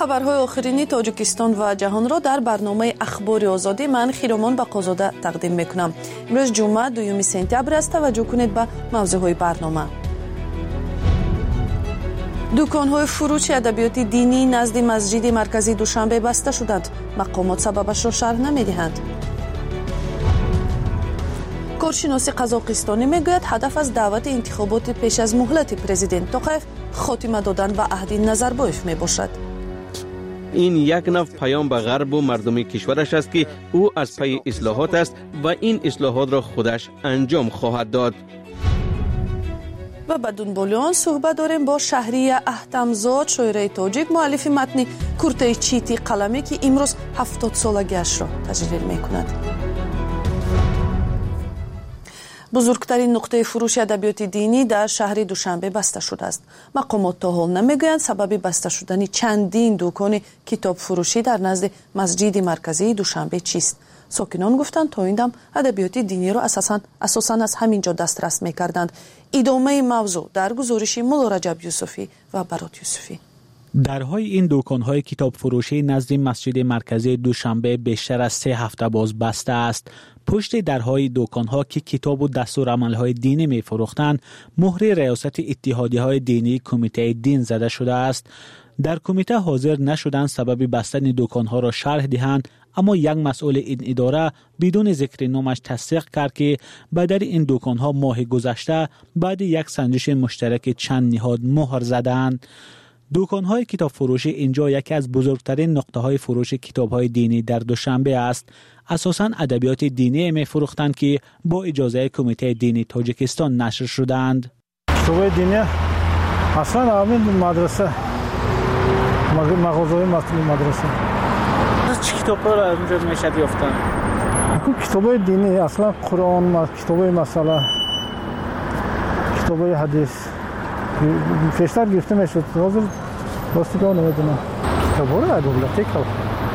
خبرهای آخرینی تاجیکستان و جهان را در برنامه اخبار آزادی من خیرامان بقازاده تقدیم میکنم. امروز جمعه 2 سپتامبر است. توجه کنید به موضوعهای برنامه. دکان‌های فروش ادبیات دینی نزد مسجد مرکزی دوشنبه بسته شدند. مقامات سببش را شرح نمی‌دهند. کارشناس قزاقستانی میگوید هدف از دعوت انتخابات پیش از مهلت پرزیدنت توقیف خاتمه دادن به عهد نظربایف میباشد. این یک نوع پیام به غرب و مردم کشورش است که او از پی اصلاحات است و این اصلاحات را خودش انجام خواهد داد. و بدون بولیان صحبت داریم با شهریه احتمزاد، شاعره تاجیک، مؤلف متن کورته چیتی قلمی که امروز 70 سالگیش را تجلیل میکند. بزرگترین نقطه فروش ادبیات دینی در شهر دوشنبه بسته شده است. مقامات تا حال نمیگویند سبب بسته شدن چندین دکان کتاب فروشی در نزد مسجد مرکزی دوشنبه چیست. ساکنان گفتند تا این دم ادبیات دینی را اساساً از همینجا دسترس میکردند. ادامه موضوع در گزارش مولا رجب یوسفی و برات یوسفی. درهای این دکان‌های کتاب فروشی نزد مسجد مرکزی دوشنبه بیشتر از 3 هفته باز بسته است. پشت درهای دکان‌ها که کتاب و دستورالعمل‌های دینی می‌فروختند، مهر ریاست اتحادیه‌های دینی کمیته دین زده شده است. در کمیته حاضر نشدند سبب بستن دکان‌ها را شرح دهند، اما یک مسئول این اداره بدون ذکر نامش تصدیق کرد که بدر این دکان‌ها ماه گذشته بعد یک سنجش مشترک چند نهاد مهر زدند. دکان‌های کتاب فروشی اینجا یکی از بزرگترین نقطه‌های فروش کتاب‌های دینی در دوشنبه است. اساساً ادبیات دینی می‌فروختند که با اجازه کمیته دینی تاجیکستان نشر شدند. کتاب‌های دینی اصلاً همین مدرسه مغازه‌های مدرسه. چه کتاب‌ها را اونجا میشه یافتن؟ کتاب‌های دینی اصلاً قرآن، کتاب‌های مسئله، کتاب‌های حدیث پیشتر گرفته میشد. حاضر راستی که نمیدونم کتاب‌ها رو دولتی که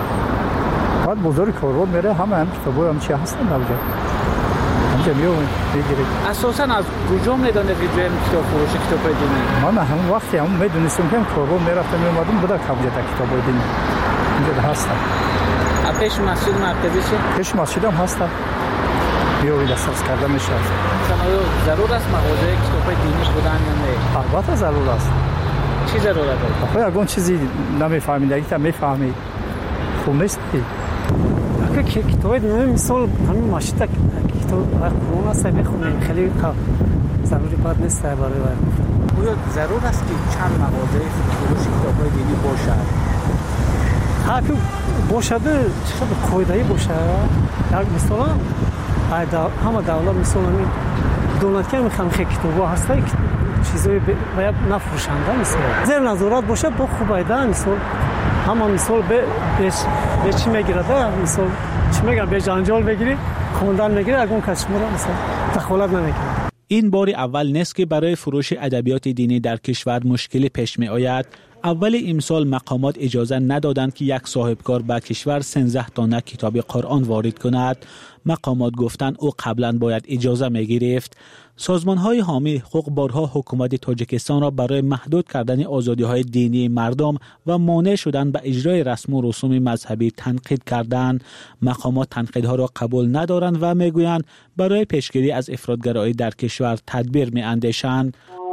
بعد بزرگ کارو میره همه کتاب‌ها هم چی هستن اونجا همینجا میگیره. اساساً از کجا میدونید که جای کتاب فروش کتاب‌های دینی؟ من همون وقتی هم میدونستم که کارو میرفتم میومدم بوده کامجا کتاب‌های دینی اینجا هستن. پیش مسجد مرکزی چه؟ پیش مسجد هم هستن. بیایید دسترس کرده میشه. مثلا ضرور است مغازه کتاب‌های دینی بودن یا نه؟ البته ضرور است. چی ضرورت است؟ آخه اگه چیزی نمیفهمید اگه میفهمی خوب نیست. اگه کتاب‌های دینی مثال همین مسجد کتاب قرآن است میخونیم خیلی ضروری باید نیست برای آیا ضرور است که چند مغازه فروش کتاب‌های دینی باشد؟ که باشد چقدر قاعده‌ای باشه. یک مثلا همه دولت مثلا دولت که میخوان خیلی کتاب‌ها هسته چیزای باید نفروشنده مثلا زیر نظارت باشه با خوبایده مثلا همه مثلا به چی میگیره مثلا چی میگه به جنجال بگیری خواندن میگیره اگه اون کشمورا مثلا دخالت نمیکنه. این بار اول نیست که برای فروش ادبیات دینی در کشور مشکلی پیش می آید. اول امسال مقامات اجازه ندادند که یک صاحبکار به کشور 13 دانه کتاب قرآن وارد کند. مقامات گفتند او قبلا باید اجازه می گرفت. سازمان‌های حامی حقوق بارها حکومت تاجیکستان را برای محدود کردن آزادی‌های دینی مردم و مانع شدن به اجرای رسم و رسوم مذهبی تنقید کردند. مقامات تنقیدها را قبول ندارند و میگویند برای پیشگیری از افراطگرایی در کشور تدبیر می‌اندیشند.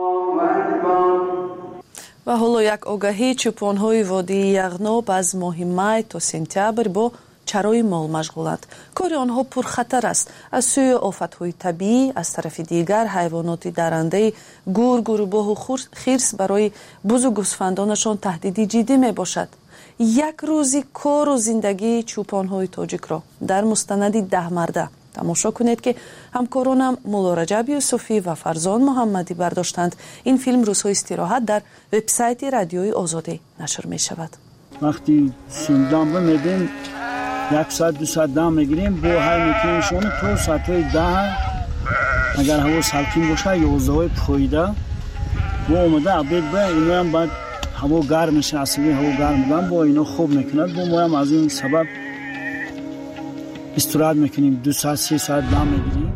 و حالا یک آگاهی چوپان‌های وادی یغناب از ماه می تا سپتامبر با چرای مال مشغولند. کار آنها پرخطر است. از سوی آفت‌های طبیعی، از طرف دیگر حیوانات درنده گور، گروباه و خرس برای بز و گوسفندانشان تهدیدی جدی می باشد. یک روزی کار و زندگی چوپان‌های تاجیک را در مستند 10 مرده تماشا کنید که همکارانم مولا رجب یوسفی و فرزان محمدی برداشتند. این فیلم روزهای استراحت در وبسایت رادیوی آزادی نشر می شود. وقتی سیندام رو میدیم 100-200 دام میگیریم با های میکنیم شونه تو ساعتهای 10 اگر هوا سالکین باشه 11 پویده با اومده عبید با اینو هم باید هوا گرم میشه اصلی هوا گرم بودن با اینو خوب میکند با ما هم از این سبب استراحت میکنیم 2 ساعت 3 ساعت دام میگیریم.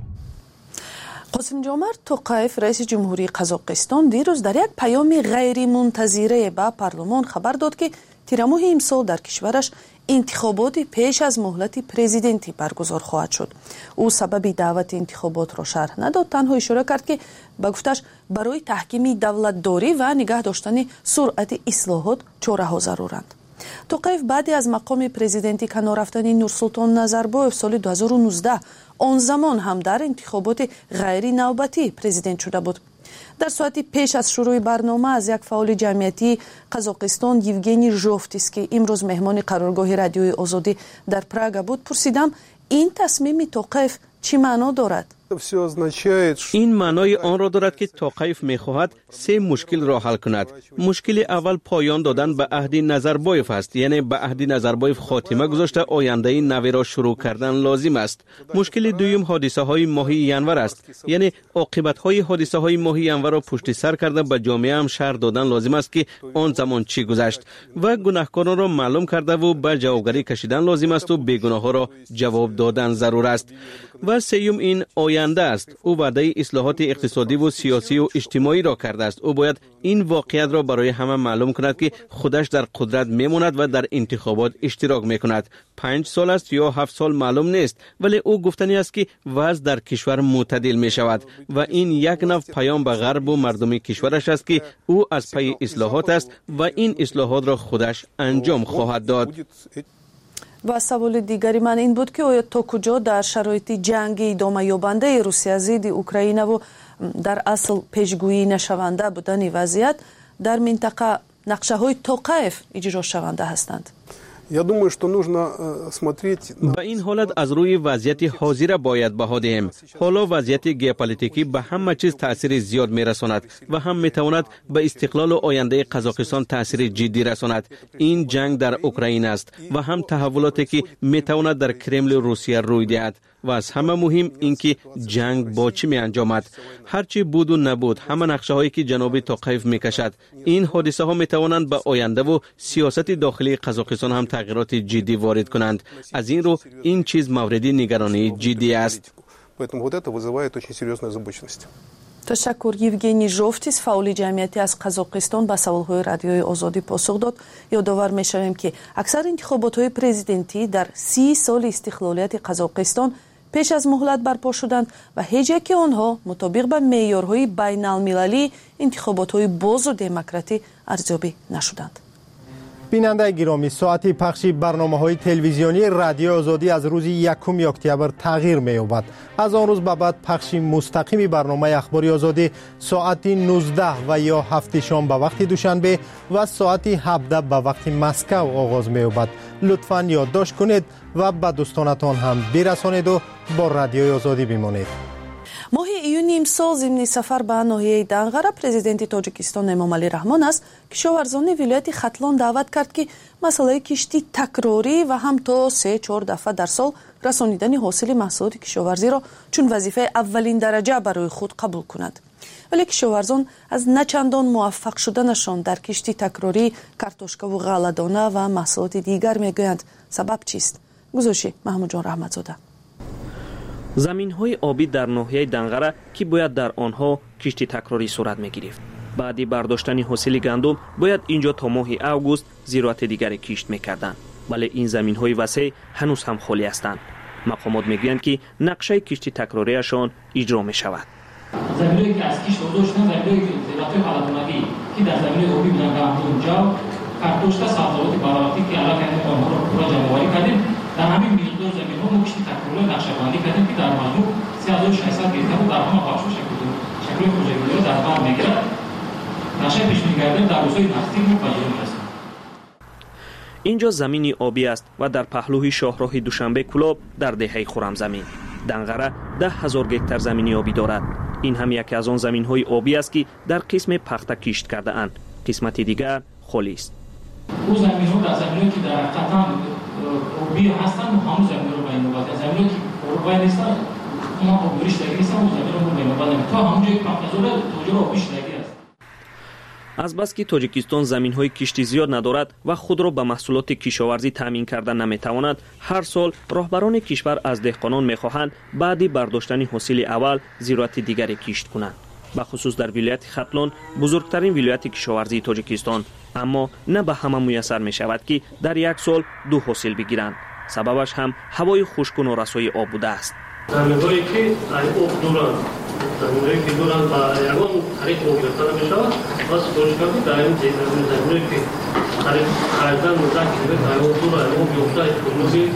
قاسم جمعه توقیف رئیس جمهوری قزاقستان دیروز در یک پیام غیر منتظره به پارلمان خبر داد که тирамоҳи имсол дар кишвараш интихоботи пеш аз муҳлати президентӣ баргузор хоҳад шуд. ӯ сабаби даъвати интихоботро шарҳ надод, танҳо ишора кард ки ба гуфташ барои таҳкими давлатдорӣ ва нигоҳ доштани суръати ислоҳот чораҳо заруранд. тоқаев баъди аз мақоми президентӣ канор рафтани Нурсултон Назарбоев соли 2019 он замон ҳам дар интихоботи ғайри навбатӣ президент шуда буд. дар соати пеш аз шурӯи барнома аз як фаъоли ҷамъиятии Қазоқистон Евгений Жовтис ки имрӯз меҳмони қароргоҳи радиои Озодӣ дар Прага буд, пурсидам ин тасмими Тоқаев чӣ маъно дорад? این معنای آن را دارد که توقیف می‌خواهد سه مشکل را حل کند. مشکل اول پایان دادن به عهد نظربایف است، یعنی به عهد نظربایف خاتمه گذاشته آینده نوی را شروع کردن لازم است. مشکل دوم حادثه های ماه ینور است، یعنی عاقبت های حادثه های ماه ینور را پشت سر کرده به جامعه هم شرح دادن لازم است که آن زمان چی گذشت و گناهکاران را معلوم کرده و به جوابگری کشیدن لازم است و بیگناه ها را جواب دادن ضرور است. و سوم این آینده است. او وعده اصلاحات اقتصادی و سیاسی و اجتماعی را کرده است. او باید این واقعیت را برای همه معلوم کند که خودش در قدرت میماند و در انتخابات اشتراک میکند. 5 سال است یا 7 سال معلوم نیست، ولی او گفتنی است که وضع در کشور معتدل می شود و این یک نوع پیام به غرب و مردم کشورش است که او از پی اصلاحات است و این اصلاحات را خودش انجام خواهد داد. و سوال دیگری من این بود که آیا تا کجا در شرایط جنگ ادامه یابنده روسیه ضد اوکراین و در اصل پیشگویی نشونده بودن وضعیت در منطقه نقشه های توقیف اجرا شونده هستند؟ به این حالت از روی وضعیت حاضر باید بها دهیم. حالا وضعیت ژئوپلیتیکی به همه چیز تاثیر زیاد میرساند و هم میتواند به استقلال و آینده قزاقستان تاثیر جدی رساند. این جنگ در اوکراین است و هم تحولاتی که میتواند در کرمل روسیه روی دهد و از همه مهم اینکه جنگ با چی می انجامد. هرچی بود و نبود، همه نقشه هایی که جناب توقیف میکشد، این حادثه ها میتوانند به آینده و سیاست داخلی قزاقستان هم تغییرات جدی وارد کنند. از این رو این چیز مورد نگرانی جدی است. تشکر. یوگنی ژوفتیس فعال جمعیتی از قزاقستان به سوالهای رادیوی آزادی پاسخ داد. یادآور می‌شویم که اکثر انتخابات‌های پرزیدنتی در 30 سال استقلالیت قزاقستان پیش از مهلت برپا شدند و هیچ یک آنها مطابق به معیارهای بین‌المللی انتخابات‌های باز و دموکراتی ارزیابی نشدند. بیننده گرامی، ساعت پخش برنامه‌های تلویزیونی رادیو آزادی از روز 1 اکتبر تغییر می‌یابد. از آن روز به بعد پخش مستقیم برنامه اخباری آزادی ساعت 19 و یا 7 شام به وقت دوشنبه و ساعت 17 به وقت مسکو آغاز می‌یابد. لطفاً یادداشت کنید و به دوستانتان هم برسانید و با رادیو آزادی بمانید. ماه ایون امسال ضمن سفر به ناحیه دنغره президенти тоҷикистон эмомалӣ раҳмон аз кишоварзони вилояти хатлон даъват кард ки масъалаи кишти такрорӣ ва ҳам то 3-4 дафъа дар сол расонидани ҳосили маҳсулоти кишоварзиро чун вазифаи аввалин дараҷа барои худ қабул кунад. вале кишоварзон аз начандон муваффақ шуданашон дар кишти такрорӣ картошкаву ғалладона ва маҳсулоти дигар мегӯянд. сабаб чист? гузоши маҳмудҷон раҳматзода. زمین‌های آبی در ناحیه دنغره که باید در آنها کشتی تکراری صورت می‌گرفت. بعد برداشتن حاصل گندم باید اینجا تا ماه اوگوست زراعت دیگر کشت می‌کردند. ولی این زمین‌های وسیع هنوز هم خالی هستند. مقامات می‌گویند که نقشه کشتی تکراریشان اجرا می‌شود. زمین‌هایی که از کشت گذاشتن، زمین‌هایی که زراعت خلبانگی که در زمین آبی بودن گندم، جو، کارتوشka سبزیجات باراتی که الان آنها را پورا جمع‌آوری کردیم. در همین مقدار زمین ها کشتی تکراری نقشه‌بندی کردیم که در مجموع 3600 گرفته و در همه بخش شکل پروژه‌ای در کار می‌گیرد. نقشه پیش‌بینی کرده در روزهای نزدیک به پایان می‌رسد. اینجا زمینی آبی است و در پهلوی شاهراه دوشنبه کلاب در دهه خرمزمین. دنغره 10,000 گکتار زمینی آبی دارد. این هم یکی از آن زمین‌های آبی است که در قسم پخته کشت کرده اند. قسمت دیگر خالی است. او زمین‌ها در زمینی که در قطعاً آبی هستند و همون زمین رو باید نباید. زمینی که آبی نیستند اما آبیش لگی نیستند و زمین رو باید نباید. تا همونجایی که پخته توجه آبیش لگی است. از بس که تاجیکستان زمین‌های کشتی زیاد ندارد و خود را به محصولات کشاورزی تامین کردن نمی‌تواند، هر سال راهبران کشور از دهقانان می‌خواهند بعد برداشتن حاصل اول زراعت دیگری کشت کنند. به خصوص در ولایت ختلان، بزرگترین ولایت کشاورزی تاجیکستان، اما نه به همه میسر می شود که در یک سال 2 حاصل بگیرند. سببش هم هوای خشک و نارسایی آب بوده است. زمین‌هایی که آب دوران، زمین‌هایی که دوران با یگان خرید رو گرفتن میشود، بس دانشگاه که در این زمین‌هایی که خریدن مدت که آب دوران آب بیفتد کنوزی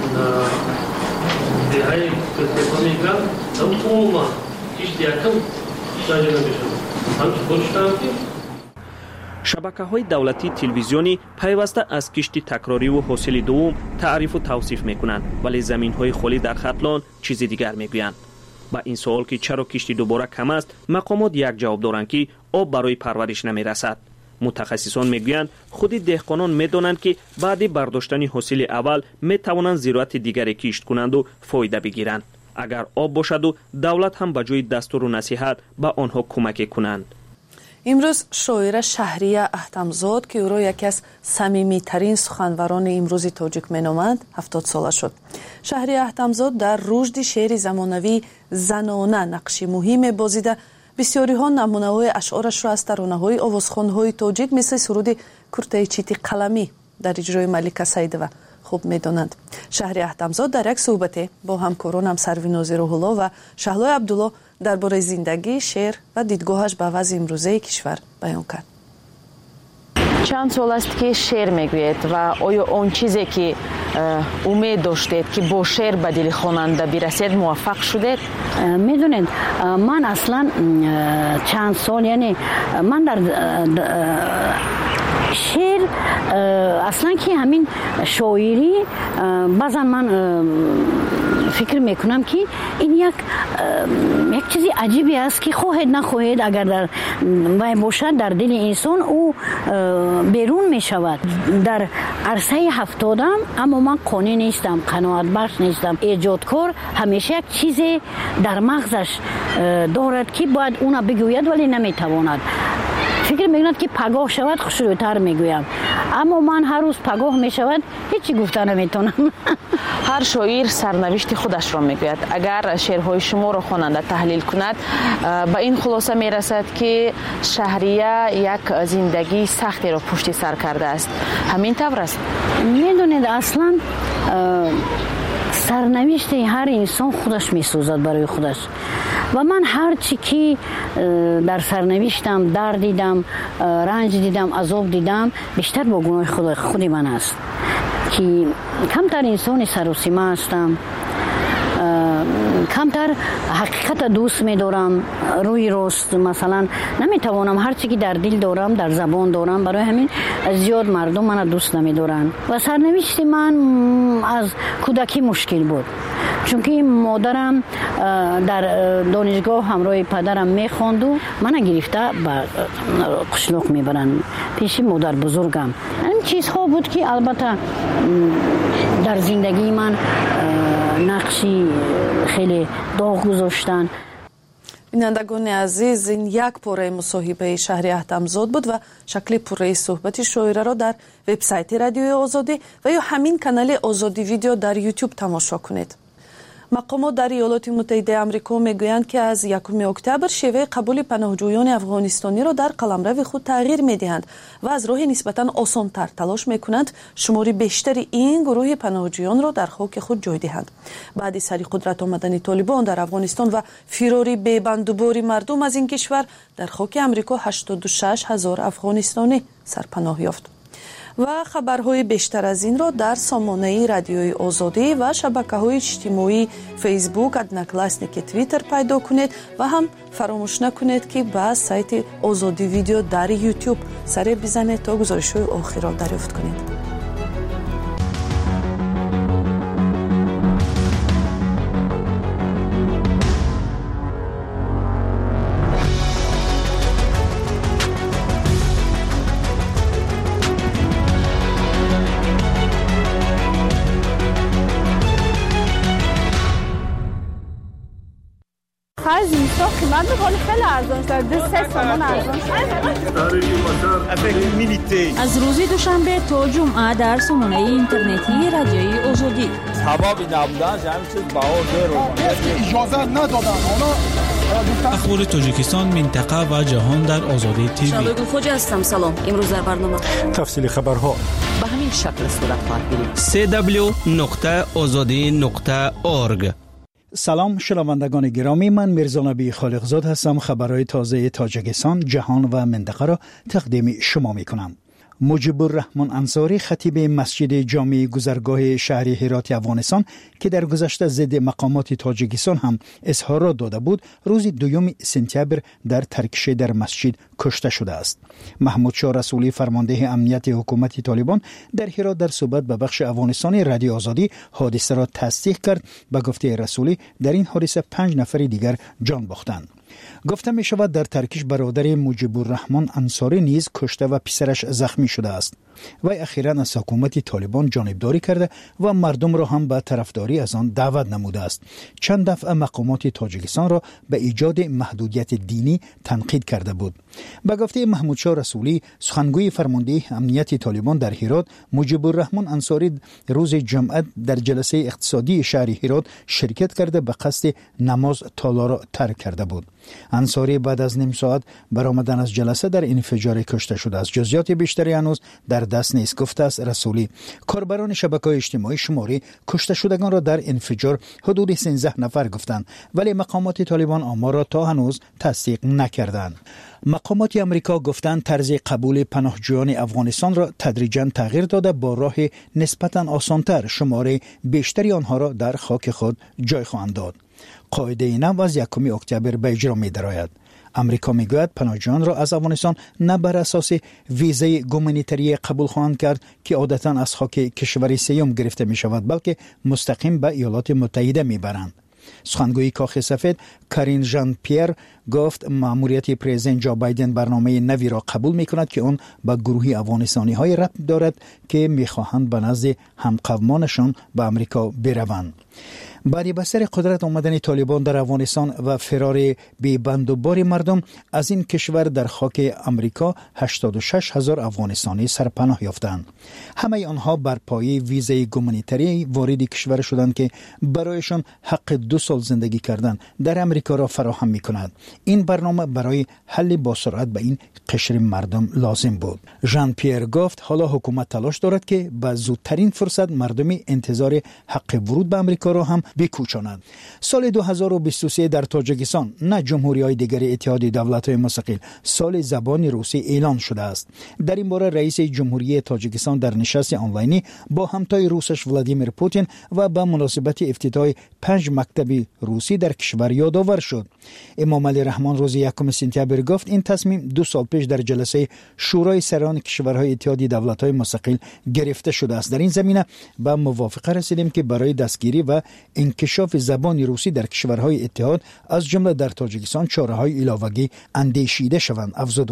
دههای کسانی کم هم عموما هیچ دیگرم جایی نمیشود. همچون دانشگاه که شبکه‌های دولتی تلویزیونی پیوسته از کشتی تکراری و حاصل دوم تعریف و توصیف می‌کنند، ولی زمین‌های خالی در ختلان چیز دیگر می‌گویند. با این سوال که چرا کشتی دوباره کم است، مقامات یک جواب دارند که آب برای پرورش نمی‌رسد. متخصصان می‌گویند خود دهقانان می‌دانند که بعد برداشتن حاصل اول می‌توانند زراعت دیگری کشت کنند و فایده بگیرند. اگر آب باشد و دولت هم به جای دستور و نصیحت به آنها کمک کنند. امروز شاعر شهریه احتمزاد که او را یکی از صمیمی‌ترین سخنوران امروز تاجیک مینامند 70 ساله شد. شهریه احتمزاد در رشد شعر زمانوی زنانه نقشی مهم بازیده. بسیاری ها نمونه‌های اشعارش را از ترانه‌های آوازخوان‌های تاجیک مثل سرود کرته چیتی قلمی در اجرای ملکه سیدова خوب می‌دانند. شهریه احتمزاد در یک صحبت با همکارانم سرویناز روح‌الله و شهلای عبدالله درباره زندگی، شعر و دیدگاهش به وضع امروزه کشور بیان کرد. چند سال است که شعر میگوید و آیا اون چیزی که امید داشتید که با شعر به دل خواننده برسید موفق شدید؟ میدونید من اصلا چند سال یعنی من در شعر اصلا که همین شاعری بعضا من فکر میکنم که این یک چیزی عجیبی است که خواهد نخواهد اگر در باشد در دل انسان او بیرون می شود. در عرصه 70 اما من قانع نیستم، قناعت بخش نیستم. ایجادکار همیشه یک چیزی در مغزش دارد که باید اونا بگوید ولی نمیتواند. فکر میکنند که پگاه شود خوشروتر میگویم، اما من هر روز پگاه میشود هیچی گفته نمیتونم. هر شاعر سرنوشت خودش را میگوید. اگر شعرهای شما را خواننده تحلیل کند به این خلاصه میرسد که شهریه یک زندگی سختی را پشت سر کرده است. همین طور است؟ میدونید اصلا سرنوشت هر انسان خودش میسوزد برای خودش و من هر چی که در سرنوشتم درد دیدم، رنج دیدم، عذاب دیدم بیشتر با گناه خودی من است که کمتر انسان سر و سیمه هستم، کمتر حقیقت دوست می دارم، روی راست مثلا نمیتوانم هر چی که در دل دارم در زبان دارم، برای همین زیاد مردم من دوست نمی دارن و سرنوشت من از کودکی مشکل بود، چون که مادرم در دانشگاه همراه پدرم میخواند و من گرفته به قشلاق میبرن پیش مادر بزرگم. این چیزها بود که البته در زندگی من نقشی خیلی داغ گذاشتن. بینندگان عزیز، این یک پاره مصاحبه شهریه احتمزاد بود و شکل پاره صحبت شاعره را در وبسایت رادیوی آزادی و یا همین کانال آزادی ویدیو در یوتیوب تماشا کنید. مقامات در ایالات متحده آمریکا میگویند که از 1 اکتبر شیوه قبول پناهجویان افغانستانی را در قلمرو خود تغییر میدهند و از راه نسبتاً آسان‌تر تلاش میکنند شماری بیشتری این گروه پناهجویان را در خاک خود جای دهند. بعد سری قدرت آمدن طالبان در افغانستان و فراری بی‌بندوباری مردم از این کشور، در خاک آمریکا 86,000 افغانستانی سرپناه یافت. و خبرهای بیشتر از این را در سامانه رادیوی آزادی و شبکه‌های اجتماعی فیسبوک، ادناکلاسنیک، توییتر پیدا کنید و هم فراموش نکنید که به سایت آزادی ویدیو در یوتیوب سر بزنید تا گزارش‌های آخر را دریافت کنید. از این سا قیمت بکنی خیلی ارزان شد، 3 تومان ارزان شد. از روز دوشنبه تا جمعه در سامانه اینترنتی رادیوی آزادی. سبب نبودن همین چیز بهار داره. اجازه ندادن اونا اخبار تاجیکستان، منطقه و جهان در آزادی تیوی. شادو خوجا هستم. سلام. امروز در برنامه تفصیل خبرها به همین شکل صورت خواهد گرفت. www.azadi.org. سلام شنوندگان گرامی، من میرزا نبی خالقزاد هستم. خبرهای تازه تاجیکستان، جهان و منطقه را تقدیم شما میکنم. مجیب الرحمن انصاری خطیب مسجد جامع گذرگاه شهر هرات افغانستان که در گذشته ضد مقامات تاجیکستان هم اظهارات داده بود، روز 2 سپتامبر در ترکشه در مسجد کشته شده است. محمود شاه رسولی فرمانده امنیت حکومت طالبان در هرات در صحبت به بخش افغانستانی رادیو آزادی حادثه را تصدیق کرد. به گفته رسولی در این حادثه 5 نفر دیگر جان باختند. گفته می شود در ترکیش برادر مجیب الرحمن انصاری نیز کشته و پسرش زخمی شده است. وی اخیراً از حکومت طالبان جانبداری کرده و مردم را هم به طرفداری از آن دعوت نموده است. چند دفعه مقامات تاجیکستان را به ایجاد محدودیت دینی تنقید کرده بود. به گفته محمود شاه رسولی سخنگوی فرمانده امنیت طالبان در هرات، مجیب الرحمن انصاری روز جمعه در جلسه اقتصادی شهر هرات شرکت کرده به قصد نماز تالا را ترک کرده بود. انصاری بعد از نیم ساعت برآمدن از جلسه در انفجار کشته شده است. جزئیات بیشتری هنوز در دست نیست. گفته است رسولی کاربران شبکه‌های اجتماعی شماره کشته شدگان را در انفجار حدود 13 نفر گفتند، ولی مقامات طالبان آمار را تا هنوز تصدیق نکردند. مقامات امریکا گفتند طرز قبول پناهجویان افغانستان را تدریجاً تغییر داده با راه نسبتاً آسان‌تر شماره بیشتری آنها را در خاک خود جای خواهند داد. قاعده نو از 1 اکتبر به اجرا می‌دراید. امریکا میگوید پناهجویان را از افغانستان نه بر اساس ویزای گومانیتری قبول خواهند کرد که عادتاً از خاک کشور سیوم گرفته می شود، بلکه مستقیم به ایالات متحده میبرند. سخنگوی کاخ سفید کارین ژان پیر گفت مأموریت پرزیدنت جو بایدن برنامه نوی را قبول میکند که اون با گروهی افغانستانی های ربط دارد که میخواهند به نزد همقومانشان به امریکا بروند. بعد بسر قدرت آمدن طالبان در افغانستان و فرار بی بند و بار مردم از این کشور در خاک امریکا 86,000 افغانستانی سرپناه یافتند. همه آنها بر پایه ویزای گومانیتری وارد کشور شدند که برایشان حق 2 سال زندگی کردن در امریکا را فراهم می کند. این برنامه برای حل با سرعت به این قشر مردم لازم بود. ژان پیر گفت حالا حکومت تلاش دارد که به زودترین فرصت مردمی انتظار حق ورود به امریکا را هم بکوچاند. سال 2023 در تاجیکستان نه جمهوری‌های دیگر اتحاد دولت‌های مستقل سال زبان روسی اعلان شده است. در این باره رئیس جمهوری تاجیکستان در نشست آنلاینی با همتای روسش ولادیمیر پوتین و به مناسبت افتتاح 5 مکتب روسی در کشور یادآور شد. امام علی رحمان روز 1 سپتامبر گفت این تصمیم 2 سال پیش در جلسه شورای سران کشورهای اتحاد دولت‌های مستقل گرفته شده است. در این زمینه به موافقه رسیدیم که برای دستگیری و انکشاف زبان روسی در کشورهای اتحاد از جمله در تاجیکستان چاره‌های علاوه‌ای اندیشیده شوند. افزود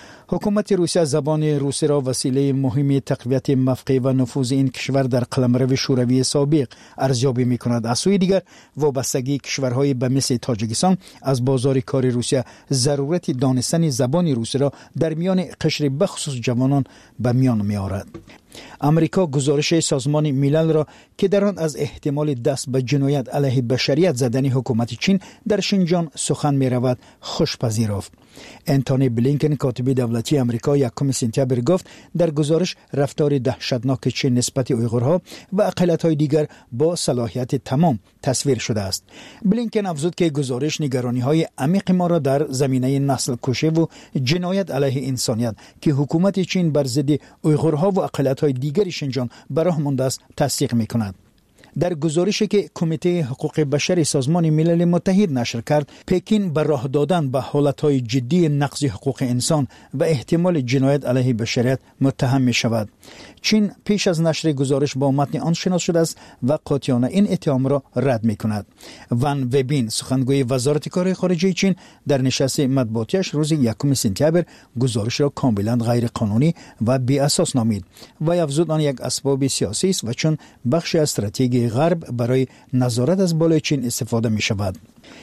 حکومت روسیه زبان روسی را وسیله مهمی تقویت موقع و نفوذ این کشور در قلمرو شوروی سابق ارزیابی می‌کند. از سوی دیگر وابستگی کشورهای به مثل تاجیکستان از بازار کار روسیه ضرورت دانستن زبان روسی را در میان قشر بخصوص جوانان به میان می‌آورد. امریکا گزارش سازمان ملل را که در آن از احتمال دست به جنایت علیه بشریت زدن حکومت چین در شینجان سخن می‌رود خوش پذیرفت. انتونی بلینکن کاتب دولتی امریکا 1 سپتامبر گفت در گزارش رفتار دهشتناک چین نسبت اویغورها و اقلیت‌های دیگر با صلاحیت تمام تصویر شده است. بلینکن افزود که گزارش نگرانی‌های عمیق ما را در زمینه نسل کشی و جنایت علیه انسانیت که حکومت چین بر ضد اویغورها و اقلیت‌های دیگر شینجان به راه مانده است تصدیق می‌کند. در گزارشی که کمیته حقوق بشر سازمان ملل متحد نشر کرد، پکین به راه دادن به حالتهای جدی نقض حقوق انسان و احتمال جنایت علیه بشریت متهم می شود. چین پیش از نشر گزارش با متن آن شناس شده است و قاطعانه این اتهام را رد می کند. وان وبین سخنگوی وزارت کار خارجه چین در نشست مطبوعاتیش روز 1 سپتامبر گزارش را کاملا غیر قانونی و بی اساس نامید و افزود آن یک اسباب سیاسی است و چون بخش از استراتژی غرب برای نظارت از بالای چین استفاده می شود.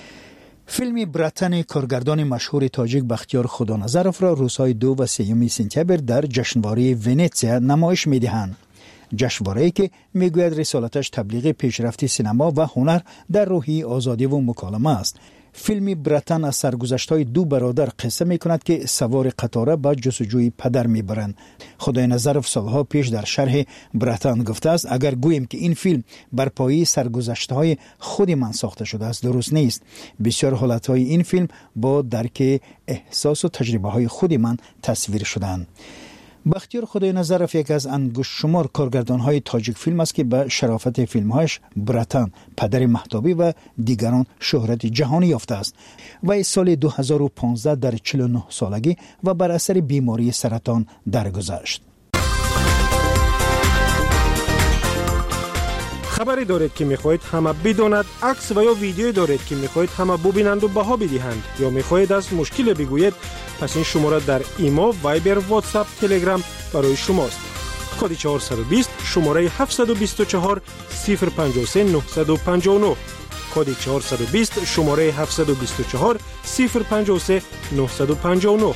فیلم براتن کارگردان مشهور تاجیک بختیار خدانظرف را روزهای 2 و 3 سپتامبر در جشنواره ونیزیا نمایش می دهند. جشنواره‌ای که میگوید رسالتش تبلیغ پیشرفت سینما و هنر در روحیه آزادی و مکالمه است. فیلم براتن از سرگذشت‌های دو برادر قصه می‌کند که سوار قطاره به جستجوی پدر می‌برند. خدای نظرف سالها پیش در شرح براتن گفته است اگر گوییم که این فیلم بر پایه سرگذشت‌های خود من ساخته شده است درست نیست. بسیار حالت‌های این فیلم با درک احساس و تجربه‌های خود من تصویر شدند. بختیار خدای نظرف یک از انگشت شمار کارگردان‌های تاجیک فیلم است که به شرافت فیلم‌هایش براتن، پدر مهتابی و دیگران شهرت جهانی یافته است. و سال 2015 در 49 سالگی و بر اثر بیماری سرطان درگذشت. خبری دارید که می‌خواهید همه بداند، عکس و یا ویدیویی دارید که می‌خواهید همه ببینند و بها بدهند یا می‌خواهید از مشکل بگویید، پس این شماره در ایما، وایبر، واتساپ، تلگرام برای شماست. کد 420 شماره 724 053 959. کد 420 شماره 724 053 959.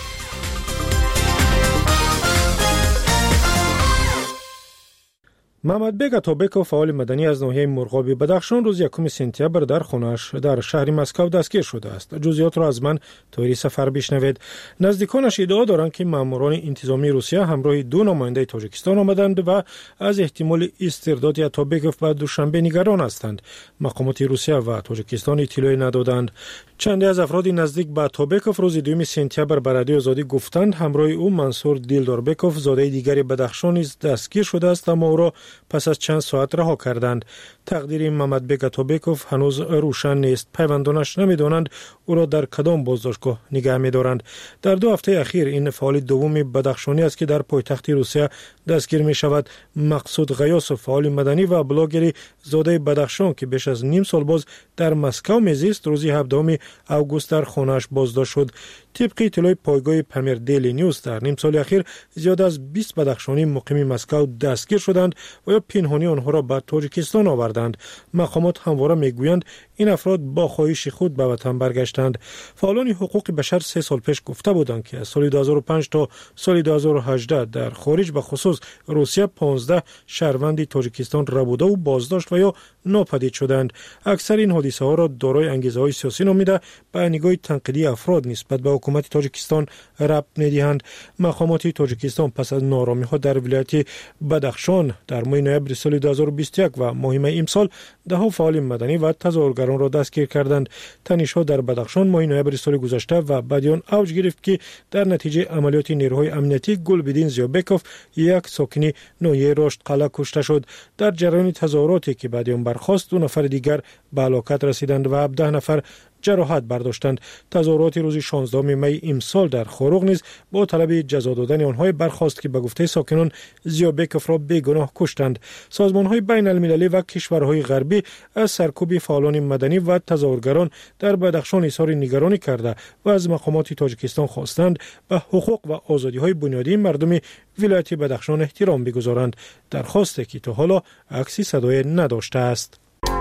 محمدبگ عطابکov فعال مدنی از ناحیه مرغابی بدخشان روز 1 سپتامبر در خانه‌اش در شهر مسکو دستگیر شده است. جزئیات را از من طوری سفر بشنوید. نزدیکانش ادعا دارند که ماموران انتظامی روسیه همراه دو نماینده تاجیکستان آمدند و از احتمال استرداد عطابکov به دوشنبه نگران هستند. مقامات روسیه و تاجیکستان اطلاعی ندادند. چند از افراد نزدیک به عطابکov روز 2 سپتامبر به رادیو آزادی گفتند همراه او منصور دیلداربکov زاده دیگری بدخشان نیز دستگیر شده است اما او را پس از چند ساعت رها کردند. تقدیر محمدبگ عطابکov هنوز روشن نیست. پیوندانش نمیدانند او را در کدام بازداشتگاه نگه می‌دارند. در 2 هفته اخیر این فعال دوم بدخشانی است که در پایتخت روسیه دستگیر می‌شود. مقصود غیاسov فعال مدنی و بلاگری زاده بدخشان که بیش از نیم سال باز در مسکو میزیست روز 17 اوگوست در خانه‌اش بازداشت شد. طبق اطلاع پایگاه پامیر دیلی نیوز در نیم سال اخیر زیاد از 20 بدخشانی مقیم مسکو دستگیر شدند و یا پنهانی آنها را به تاجیکستان آوردند. مقامات همواره میگویند این افراد با خواهش خود به وطن برگشتند. فعالان حقوق بشر 3 سال پیش گفته بودند که از سال 2005 تا سال 2018 در خارج به خصوص روسیه 15 شهروند تاجیکستان ربوده و بازداشت و یا ناپدید شدند. اکثر این حادثه ها را دارای انگیزه‌های سیاسی نامیده به نگاه تنقیدی افراد نسبت به حکومت تاجیکستان ربط می‌دهند. مقامات تاجیکستان پس از نارامی‌ها در ولایت بدخشان در ماه نوامبر سال 2021 و ماه می امسال ده فعال مدنی و تظاهرگران را دستگیر کردند. تنش‌ها در بدخشان ماه نوامبر سال گذشته و بعد آن اوج گرفت که در نتیجه عملیات نیروهای امنیتی گلبدین زیابکov یک ساکن ناحیه رشد قلعه کشته شد. در جریان تظاهراتی که بعد آن برخاست 2 نفر دیگر به هلاکت رسیدند و 17 نفر جراحت برداشتند. تظاهرات روز 16 می امسال در خاروغ نیز با طلب جزا دادن آنها برخاست که به گفته ساکنان زیابکov را بیگناه کشتند. سازمان‌های بین المللی و کشورهای غربی از سرکوب فعالان مدنی و تظاهرگران در بدخشان اظهار نگرانی کرده و از مقامات تاجیکستان خواستند به حقوق و آزادی‌های بنیادی مردم ولایت بدخشان احترام بگذارند. درخواستی که تا حالا عکسی صدای نداشته است.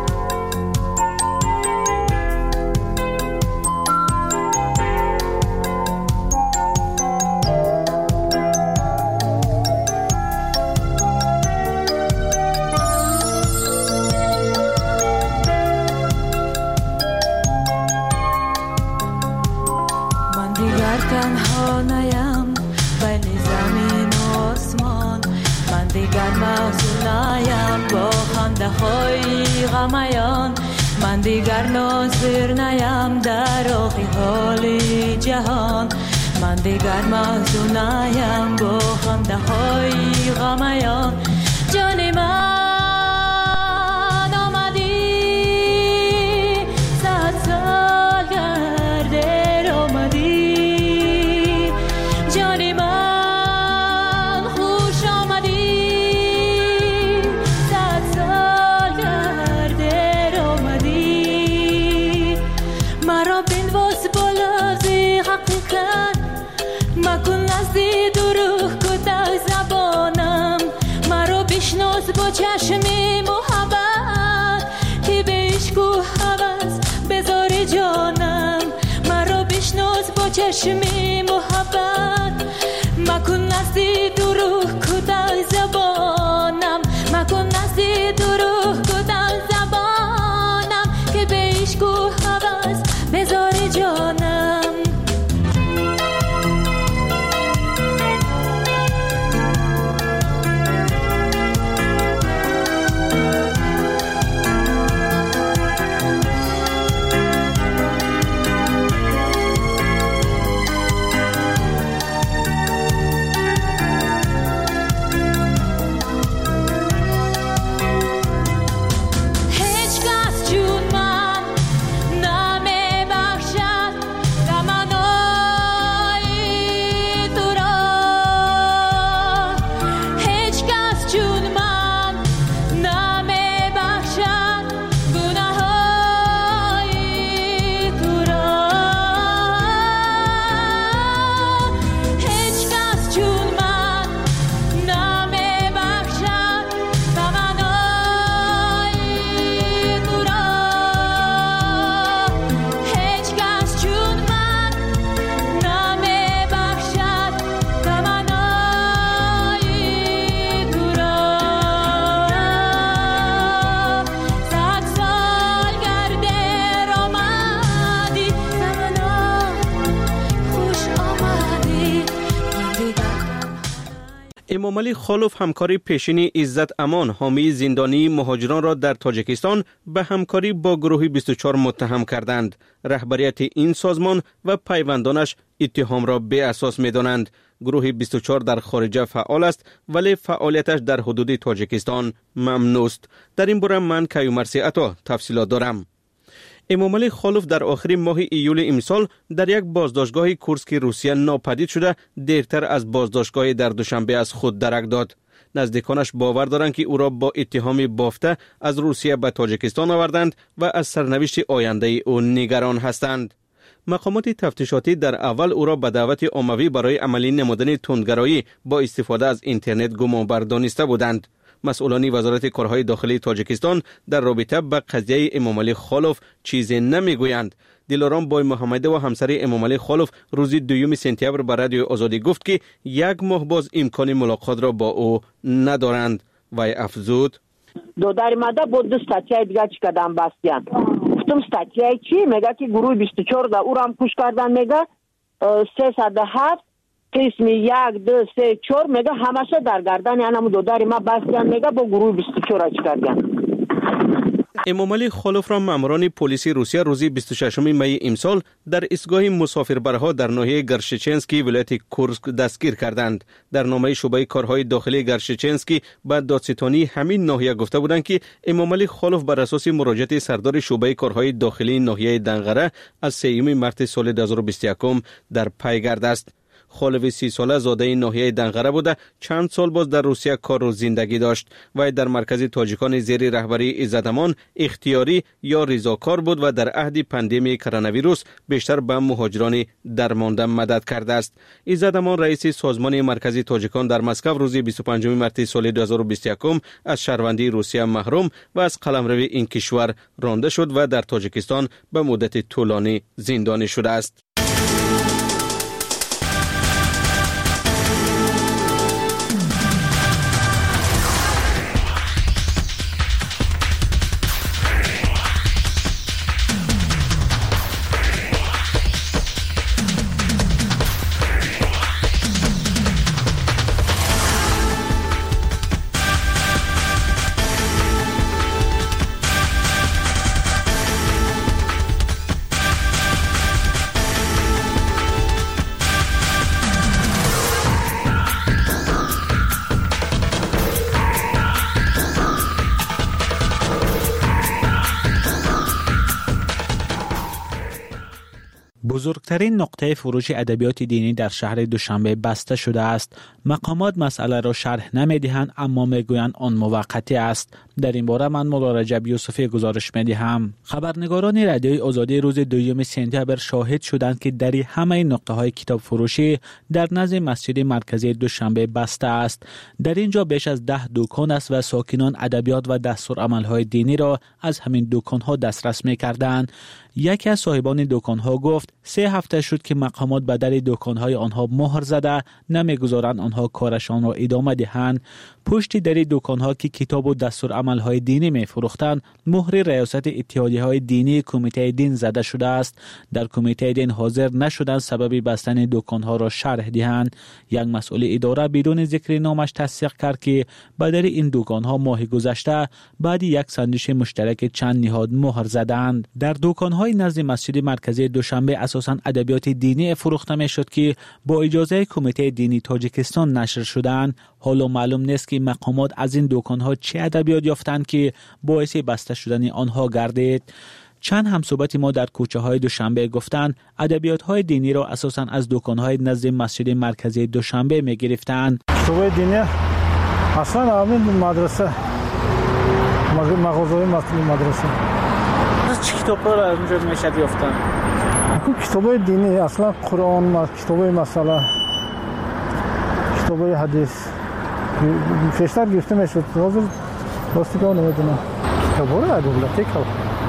من دیگر ناظر نیم در آخی حال جهان، من دیگر محزون نیم با خنده های غمیان. جان من آمدی 100 سال گرده آمدی، جان من خوش آمدی 100 سال گرده آمدی. مرا بنواز بالا زی حقیقت مکن نزدی دروغ کده زبانم، مرا بشناس با چشم محبت که به عشق و هوس بذار جانم، مرا بشناس با چشم محبت مکن نزدی دروغ کده زبانم، مکن نزدی دروغ کده زبانم که به عشق و هوس امامعلی خالف همکاری پیشین عزت امان حامی زندانی مهاجران را در تاجیکستان به همکاری با گروه 24 متهم کردند. رهبریت این سازمان و پیوندانش اتهام را بی اساس می دانند. گروه 24 در خارجه فعال است ولی فعالیتش در حدود تاجیکستان ممنوع است. در این باره من کیومرثی عطا تفصیلات دارم. امامعلی خالف در آخر ماه ایول امسال در یک بازداشتگاه کورسک روسیه ناپدید شده دیرتر از بازداشتگاه در دوشنبه از خود درک داد. نزدیکانش باور دارند که او را با اتهام بافته از روسیه به تاجیکستان آوردند و از سرنوشت آینده او نگران هستند. مقامات تفتیشاتی در اول او را به دعوت عمومی برای عملی نمودن تندگرایی با استفاده از اینترنت گمانبر دانسته بودند. مسئولان وزارت کارهای داخلی تاجیکستان در رابطه با قضیه امامعلی خالف چیزی نمیگویند. دلارام بای محمد و همسر امامعلی خالف روز 2 سپتامبر به رادیو آزادی گفت که یک ماه باز امکان ملاقات را با او ندارند. وی افزود: دودار ماده بود استاتیای دیگه چی کردن باستیان. گفتم استاتیای چی؟ میگه که گروه 24 دا او را هم کش کردن. میگه 307 قسم 1 2 3 4 میگه همشه در گردن انم دودار ما باستیان. میگه با گروه 24 چی کردن. امامعلی خالف را ماموران پلیس روسیه روز 26 می امسال در ایستگاه مسافربرها در ناحیه گرشچنسکی ولایت کورسک دستگیر کردند. در نامه شعبه کارهای داخلی گرشچنسکی به دادستانی همین ناحیه گفته بودند که امامعلی خالف بر اساس مراجعه سردار شعبه کارهای داخلی ناحیه دنغره از 3 مارس سال 2021 در پیگرد است. خالف 30 ساله زاده ناحیه دنغره بوده چند سال باز در روسیه کار و زندگی داشت و در مرکز تاجیکان زیر رهبری عزت امان اختیاری یا رضاکار بود و در عهد پاندمی کرونا ویروس بیشتر به مهاجران درمانده مدد کرده است. عزت امان رئیس سازمان مرکزی تاجیکان در مسکو روز 25 مارس سال 2021 از شهروندی روسیه محروم و از قلمرو این کشور رانده شد و در تاجیکستان به مدت طولانی زندانی شده است. بزرگترین نقطه فروش ادبیات دینی در شهر دوشنبه بسته شده است. مقامات مسئله را شرح نمی‌دهند اما میگویند آن موقتی است. در این باره من مولا رجب یوسفی گزارش می‌دهم. خبرنگاران رادیوی آزادی روز 2 سپتامبر شاهد شدند که در همه نقطه‌های کتاب فروشی در نزد مسجد مرکزی دوشنبه بسته است. در اینجا بیش از 10 دکان است و ساکنان ادبیات و دستورالعمل‌های دینی را از همین دکان‌ها دسترس می‌کردند. یکی از صاحبان دکان‌ها گفت 3 هفته شد که مقامات به در دکان‌های آنها مهر زده نمی‌گذارند آنها کارشان را ادامه دهند. پشت در دکان‌ها که کتاب و دستورالعمل‌های دینی می‌فروختند مهر ریاست اتحادیه‌های دینی کمیته دین زده شده است. در کمیته دین حاضر نشدند سبب بستن دکان‌ها را شرح دهند. یک مسئول اداره بدون ذکر نامش تصدیق کرد که به در این دکان‌ها ماه گذشته بعد یک سنجش مشترک چند نهاد مهر زدند. در دکان‌های نزد مسجد مرکزی دوشنبه اساساً ادبیات دینی فروخته می‌شد که با اجازه کمیته دینی تاجیکستان نشر شدند. حالا معلوم نیست که مقامات از این دکان‌ها چه ادبیات یافتند که باعث بسته شدن آنها گردید. چند همصحبت ما در کوچه‌های دوشنبه گفتند ادبیات‌های دینی را اساساً از دکان‌های نزد مسجد مرکزی دوشنبه می‌گرفتند. کتاب‌های دینی اصلاً همین مدرسه مغازه‌های مدرسه چه کتاب‌ها را اونجا میشد یافتن؟ کتاب‌های دینی اصلا قرآن، کتاب‌های مسئله، کتاب‌های حدیث پیشتر گرفته میشد. راستی که نمیدونم کتاب‌ها را دولتی که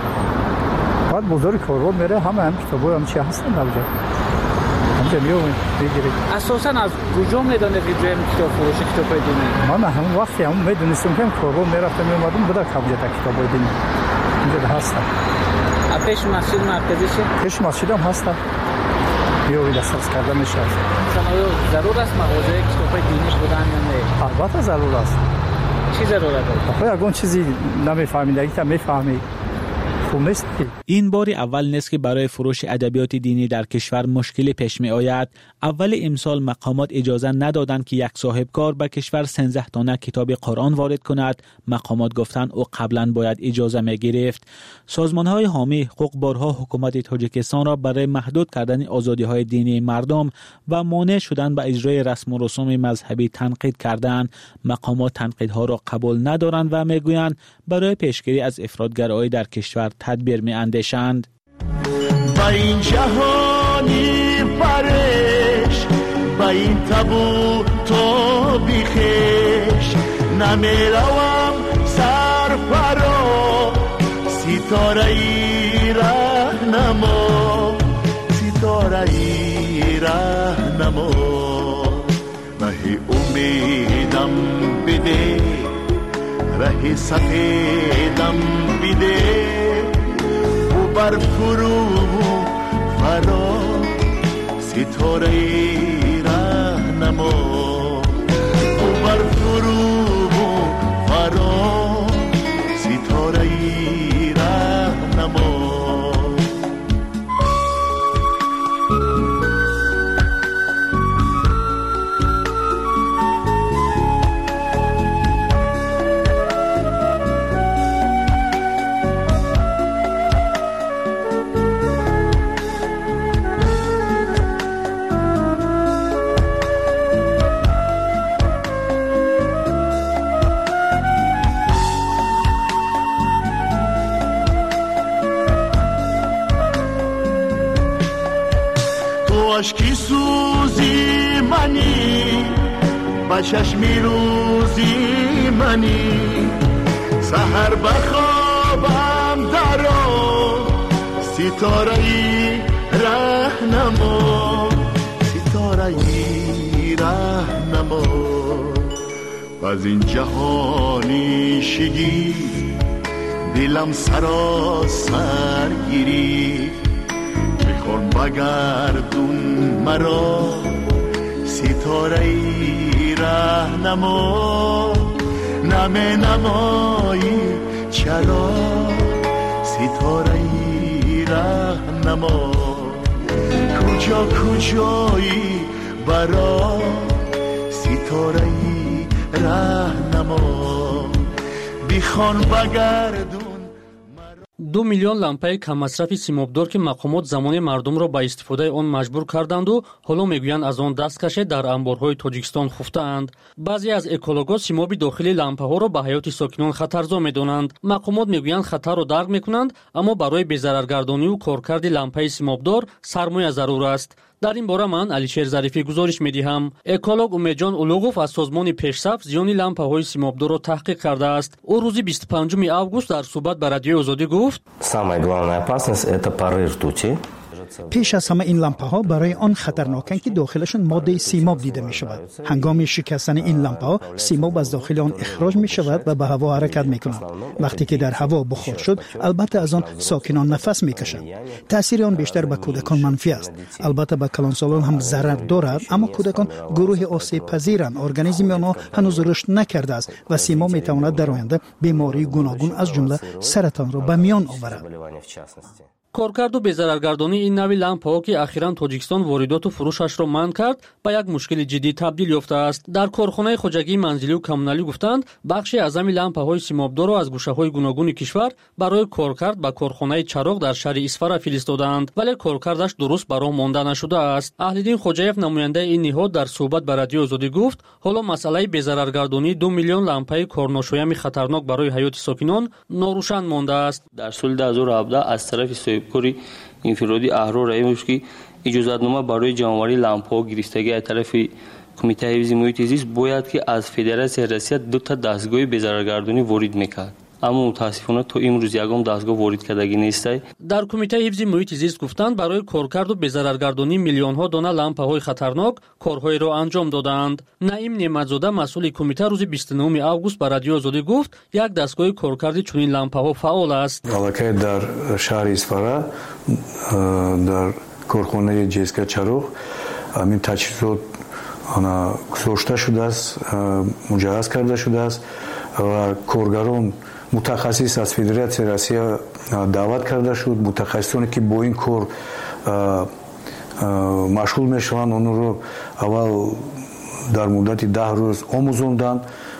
بعد بزرگ کارو میره هم کتاب‌ها هم چی هستن اونجا همجا میگیرید. اساساً از کجا میدونید که جای کتاب فروش کتاب‌های دینی؟ من همون وقتی هم میدونستم که کارو میرفتم میومدم بوده که همجا کتاب‌های دینی اینجا هستن. پیش مسجد مرکزی چه؟ پیش مسجد هم هستن. یا دسترس کردن میشه. ضرور است مغازه کتاب دینی بودن یا نه؟ البته ضرور است. چی ضرورت داره؟ آخه اگه چیزی نمیفهمیدگی تا میفهمی. این بار اول نیست که برای فروش ادبیات دینی در کشور مشکلی پیش می آید. اول امسال مقامات اجازه ندادند که یک صاحب کار به کشور 13 دانه کتاب قرآن وارد کند. مقامات گفتند او قبلا باید اجازه می گرفت. سازمان های حامی حقوقبارها حکومت تاجیکستان را برای محدود کردن آزادی های دینی مردم و مانع شدن به اجرای رسم و رسوم مذهبی تنقید کردند. مقامات تنقیدها را قبول ندارند و میگویند برای پیشگیری از افراطگرایی در کشور تدبیر می اندیشند. با این جهانی فرش، با این تابو تو بیخش، نمی روم سرفرا، ستاره ای رهنما، ستاره ای رهنما. ره امیدم بده، ره سفیدم بده، بر فرو فرا، ستاره رهنما. بر فرو فرا، ستاره رهنما. عشقی سوزی منی، با چشمی روزی منی، سحر بخوابم درو، ستاره ای رهنما، ستاره ای رهنما. از این جهانی شگی دلم سراسر گیری، میخوان بگردون مرا، ستاره ای رهنما. نمی نمایی چرا، ستاره ای رهنما. کجا کجایی برا، ستاره ای رهنما. بیخوان بگردون 2 میلیون لامپای کم مصرف سیمابدار که مقامات زمان مردم را به استفاده آن مجبور کردند و حالا میگویند از آن دست کشه در انبارهای تاجیکستان خفته‌اند. بعضی از اکولوژها سیماب داخلی لامپاها را به حیات ساکنان خطرزا میدانند. مقامات میگویند خطر را درک میکنند، اما برای بی‌ضررگردانی و کارکرد لامپای سیمابدار سرمایه ضرور است. در این باره من علیشیر ظریفی گزارش می‌دهم. اکولوژ امیدجان اولوغوف از سازمان پیشصف زیان لامپاهای سیمابدار را تحقیق کرده است. او روز 25 آگوست در صحبت با رادیو آزادی گفت: Самая главная опасность это пары ртути. پیش از همه این لامپه ها برای آن خطرناکند که داخلشون ماده سیماب دیده می شود. هنگام شکستن این لامپه ها سیماب از داخل آن اخراج می شود و به هوا حرکت می کند. وقتی که در هوا بخار شد البته از آن ساکنان نفس می کشند. تاثیر آن بیشتر به کودکان منفی است. البته به کلانسالان هم ضرر دارد، اما کودکان گروه آسیب پذیرند. ارگانیسم آنها هنوز رشد نکرده است و سیماب می تواند در آینده بیماری گوناگون از جمله سرطان را به میان آورد. کارکرد و بی‌ضررگردانی این نوع لامپ‌ها که اخیراً تاجیکستان واردات و فروشش را منع کرد به یک مشکل جدی تبدیل یافته است. در کارخانه خواجگی منزلی و کمونالی گفتند بخشی از همین لامپ‌های سیمابدار را از گوشه‌های گوناگون کشور برای کارکرد به کارخانه چراغ در شهر اسفر فرستادند، ولی کارکردش درست برای مانده نشده است. اهل‌الدین خوجایف نماینده این نهاد در صحبت با رادیو آزادی گفت حالا مسئله بی‌ضررگردانی 2 میلیون لامپای کارناشایمی خطرناک برای حیات ساکنان ناروشن مانده است. در سال 2017 از طرف کاری انفرادی احرار رایمش که اجازه‌نامه برای جمع‌آوری لامپ‌ها گرفتگی از طرف کمیته حفظ محیط زیست باید که از فدراسیون ریاست 2 تا دستگاه بی‌ضررگردانی وارد می‌کرد، اما متاسفانه تا امروز یگام دستگاه وارد کردگی نیست. در کمیته حفظ محیط زیست گفتند برای کارکرد و بی‌ضررگردانی میلیون‌ها دانه لامپ‌های خطرناک کارهای را انجام دادند. نعیم نعمت‌زاده مسئول کمیته روز 29 آگوست به رادیو آزادی گفت یک دستگاه کارکردی چنین لامپ‌ها فعال است. حالا که در شهر اسفر در کارخانه جیسکا چراغ همین تجهیزات گذاشته شده است، مجهز کرده شده است و کارگران متخصص از فدراسیون روسیه دعوت کرده شد. متخصصانی که با این کار مشغول میشوند اون رو اول در مدت 10 روز آموزاندند.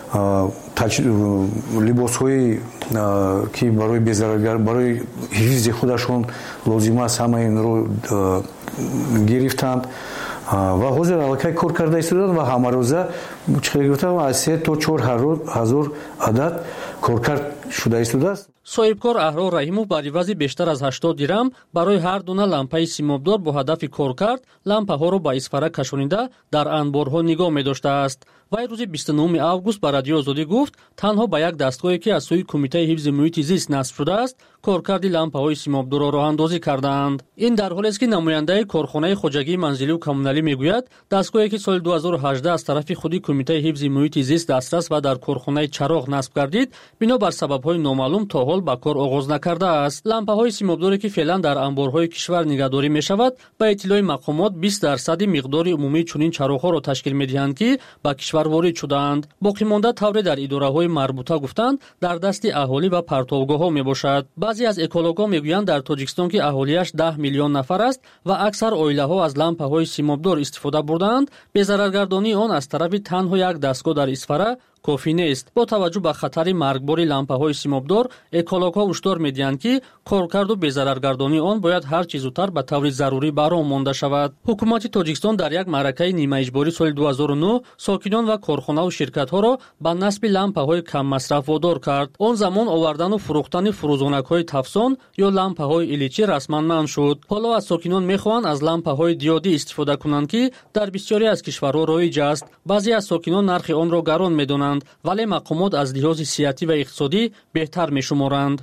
لباس‌هایی که برای بیزارگر برای حفظ خودشون لازم است همه این رو گرفتند و حاضر علاقه کار کرده ایستادند و همه روزه چقدر گفتم از 3 تا 4 هزار عدد کارکرد شده ایستاده است. صاحبکار احرار رحیمов ба ивази бештар аз 80 дирам барои ҳар дуна лампаи симобдор бо ҳадафи коркард лампаҳоро ба исфара кашонида дар анборҳо нигоҳ медоштааст. вай рӯзи 29 август ба радиои озодӣ гуфт танҳо ба як дастгоҳе ки аз сӯи кумитаи ҳифзи муҳити зист насб шудааст коркарди лампаҳои симобдорро роҳандозӣ кардаанд. ин дар ҳолест ки намояндаи корхонаи хоҷагии манзилию коммуналӣ мегӯяд дастгоҳе ки соли 2018 аз тарафи худи кумитаи ҳифзи муҳити зист дастрас ва дар корхонаи чароғ насб гардид бинобар сабабҳои номаълум то ҳол ба кор оғоз накардааст. лампаҳои симобдоре ки феълан дар анборҳои кишвар нигаҳдорӣ мешавад ба иттилои мақомот 20% миқдори умумии чунин чароғҳоро ташкил медиҳанд ки ба кишвар ворид шудаанд. боқимонда тавре дар идораҳои марбута гуфтанд дар дасти аҳолӣ ва партовгоҳҳо мебошад. баъзе аз экологҳо мегӯянд дар тоҷикистон ки аҳолияш 10 миллион нафар аст ва аксар оилаҳо аз лампаҳои симобдор истифода бурдаанд, безараргардонии он аз тарафи танҳо як дастгоҳ дар исфара кофӣ нест. бо таваҷҷӯҳ ба хатари маргбори лампаҳои симобдор экологҳо ҳушдор медиҳанд ки коркарду безараргардонии он бояд ҳар чӣ зудтар ба таври зарурӣ баром монда шавад. ҳукумати тоҷикистон дар як маъракаи нимаиҷборӣ соли 2009 сокинон ва корхонаву ширкатҳоро ба насби лампаҳои каммасраф водор кард. он замон овардану фурӯхтани фурӯзонакҳои тафсон ё лампаҳои иличӣ расман манъ шуд. ҳоло аз сокинон мехоҳанд аз лампаҳои диёдӣ истифода кунанд ки дар бисёре аз кишварҳо роиҷ аст. баъзе аз сокинон нархи онро гарон медонанд вале мақомот аз лиҳози сиҳатӣ ва иқтисодӣ беҳтар мешуморанд.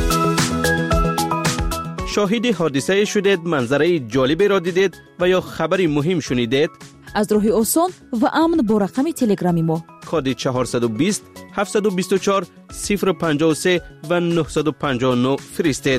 شاهد حادثه شدید، منظره جالبی را دیدید و یا خبری مهم شنیدید؟ از راه آسان و امن با رقم تلگرامی ما کد 420 724 053 و 959 فرستید.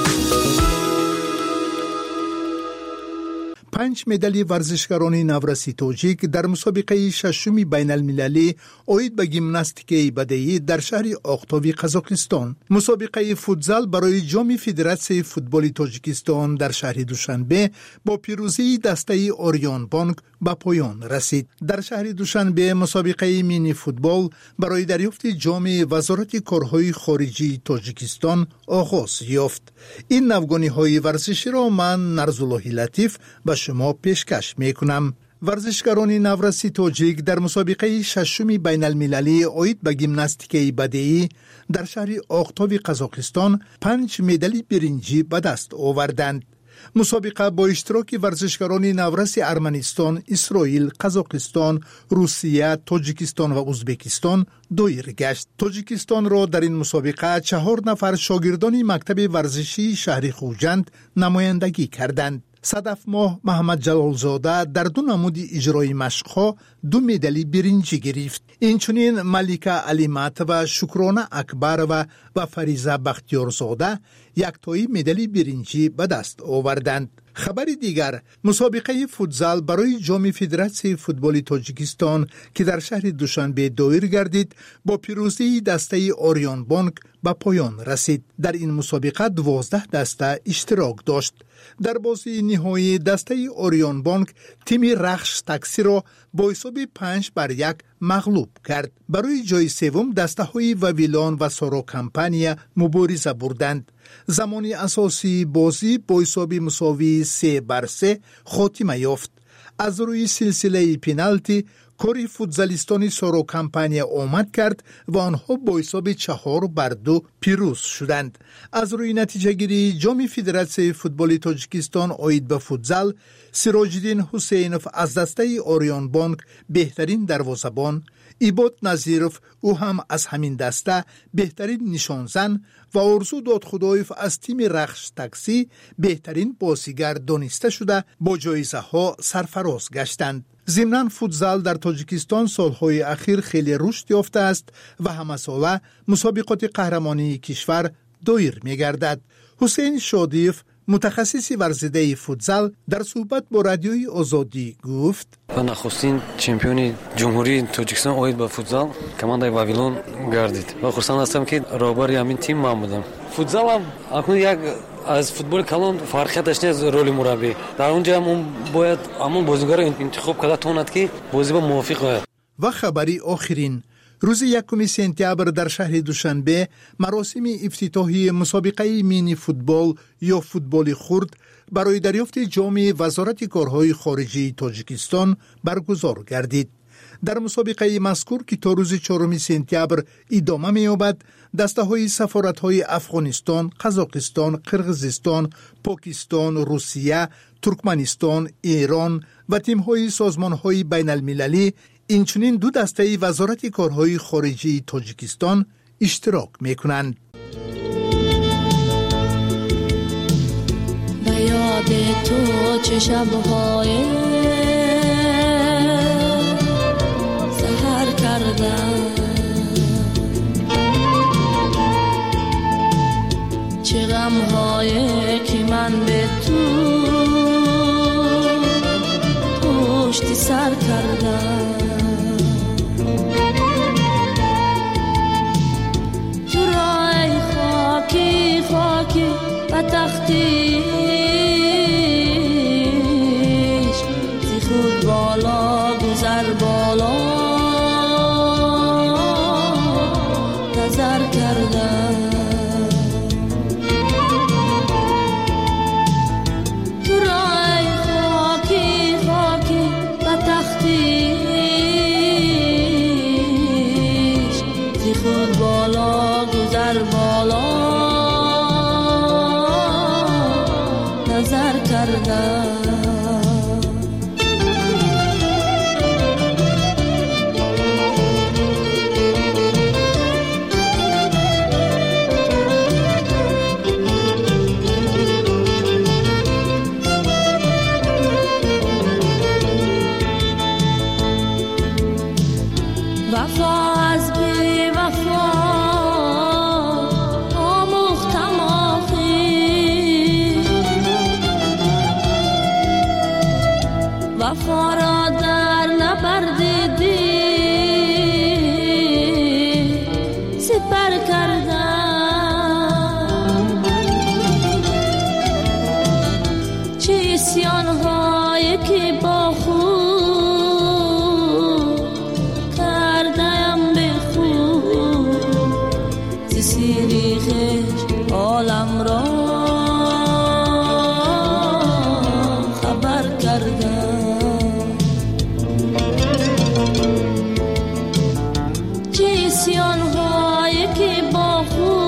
5 مدال ورزشکاران نورسی تاجیک در مسابقه ششم بین المللی اوید به گیمناستیک بدیهی در شهر آختاوی قزاقستان. مسابقه فوتزال برای جام فدراسیون فوتبال تاجیکستان در شهر دوشنبه با پیروزی دسته اوریون بانک به پایان رسید. در شهر دوشنبه مسابقه مینی فوتبال برای دریافت جام وزارت کارهای خارجی تاجیکستان آغاز یافت. این نوگانی‌های ورزشی را من نرزالله لطیف به شما پیشکش میکنم. ورزشکاران نورسی تاجیک در مسابقه ششم بین المللی اوید به گیمناستیک بدیهی در شهر آختاوی قزاقستان 5 مدال برنجی به دست آوردند. مسابقه با اشتراک ورزشکاران نورس ارمنستان، اسرائیل، قزاقستان، روسیه، تاجیکستان و ازبکستان دایر گشت. تاجیکستان را در این مسابقه 4 نفر شاگردان مکتب ورزشی شهر خوجند نمایندگی کردند. صدف ماه محمد جلالزاده در 2 نمود اجرای مشق‌ها 2 مدال برنجی گرفت. اینچنین ملیکه علیمت و شکرانه اکبر و فریزه بختیارزاده یک تایی مدال برنجی به دست آوردند. خبر دیگر، مسابقه فوتزال برای جام فدراسیون فوتبال تاجیکستان که در شهر دوشنبه دایر گردید با پیروزی دسته اوریون بانک به پایان رسید. در این مسابقه 12 دسته اشتراک داشت. در بازی نهایی دسته اوریون بانک تیم رخش تاکسی را با حساب 5-1 مغلوب کرد. برای جای سوم دسته های وویلان و سارا کمپانیا مبارزه بردند. زمانی اساسی بازی با حساب مساوی 3-3 خاتمه یافت. از روی سلسله پنالتی کاری فوتزالیستانی سارو کمپانیا آمد کرد و آنها با حساب 4-2 پیروز شدند. از روی نتیجه گیری جام فدراسیون فوتبال تاجیکستان اوید به فوتزال، سراج‌الدین حسینوف از دسته اوریون بانک بهترین دروازه‌بان، ایباد نظیروف او هم از همین دسته بهترین نشانزن و ارزو دادخدایف از تیم رخش تاکسی بهترین بازیگر دانسته شده با جایزه ها سرفراز گشتند. ضمناً فوتزال در تاجیکستان سالهای اخیر خیلی رشد یافته است و همه ساله مسابقات قهرمانی کشور دایر می گردد. حسین شادیف متخصص ورزیده فوتزال در صحبت با رادیوی آزادی گفت: نخستین چمپیون جمهوری تاجیکستان اومد به فوتزال کماندای واویلون گردید و خوشحال هستم که رهبر همین تیم من بودم. فوتزال هم اکنون یک از فوتبال کلان فرقیت داشته از رول مربی. در اونجا هم باید همون بازیگر انتخاب کرده تواند که بازی با موافق باید. و خبری آخرین روز 1 سپتامبر در شهر دوشنبه مراسم افتتاحی مسابقه مینی فوتبال یا فوتبال خرد برای دریافت جام وزارت کارهای خارجی تاجیکستان برگزار گردید. در مسابقه مذکور که تا روز 4 سپتامبر ادامه می‌یابد، دسته‌های سفارت‌های افغانستان، قزاقستان، قرقیزستان، پاکستان، روسیه، ترکمنستان، ایران و تیم‌های سازمان‌های بین‌المللی اینچنین 2 دسته وزارت کارهای خارجی تاجیکستان اشتراک می‌کنند. به یاد تو چه شب‌های سحر کردم، چه غم‌های که من به تو پشت سر کردم. تو رای خاکی خاکی و تختیش زی خود بالا گذر بالا نظر کردم. تو رای خاکی خاکی و تختیش زی خود بالا گذر بالا نظر کردم. وفا از بی وفا آموختم آخی، وفا را در نبردیدی سپر کردم. چه اسیان‌هایی که با خود عالم را خبر کردم. چه اسیان‌هایی که با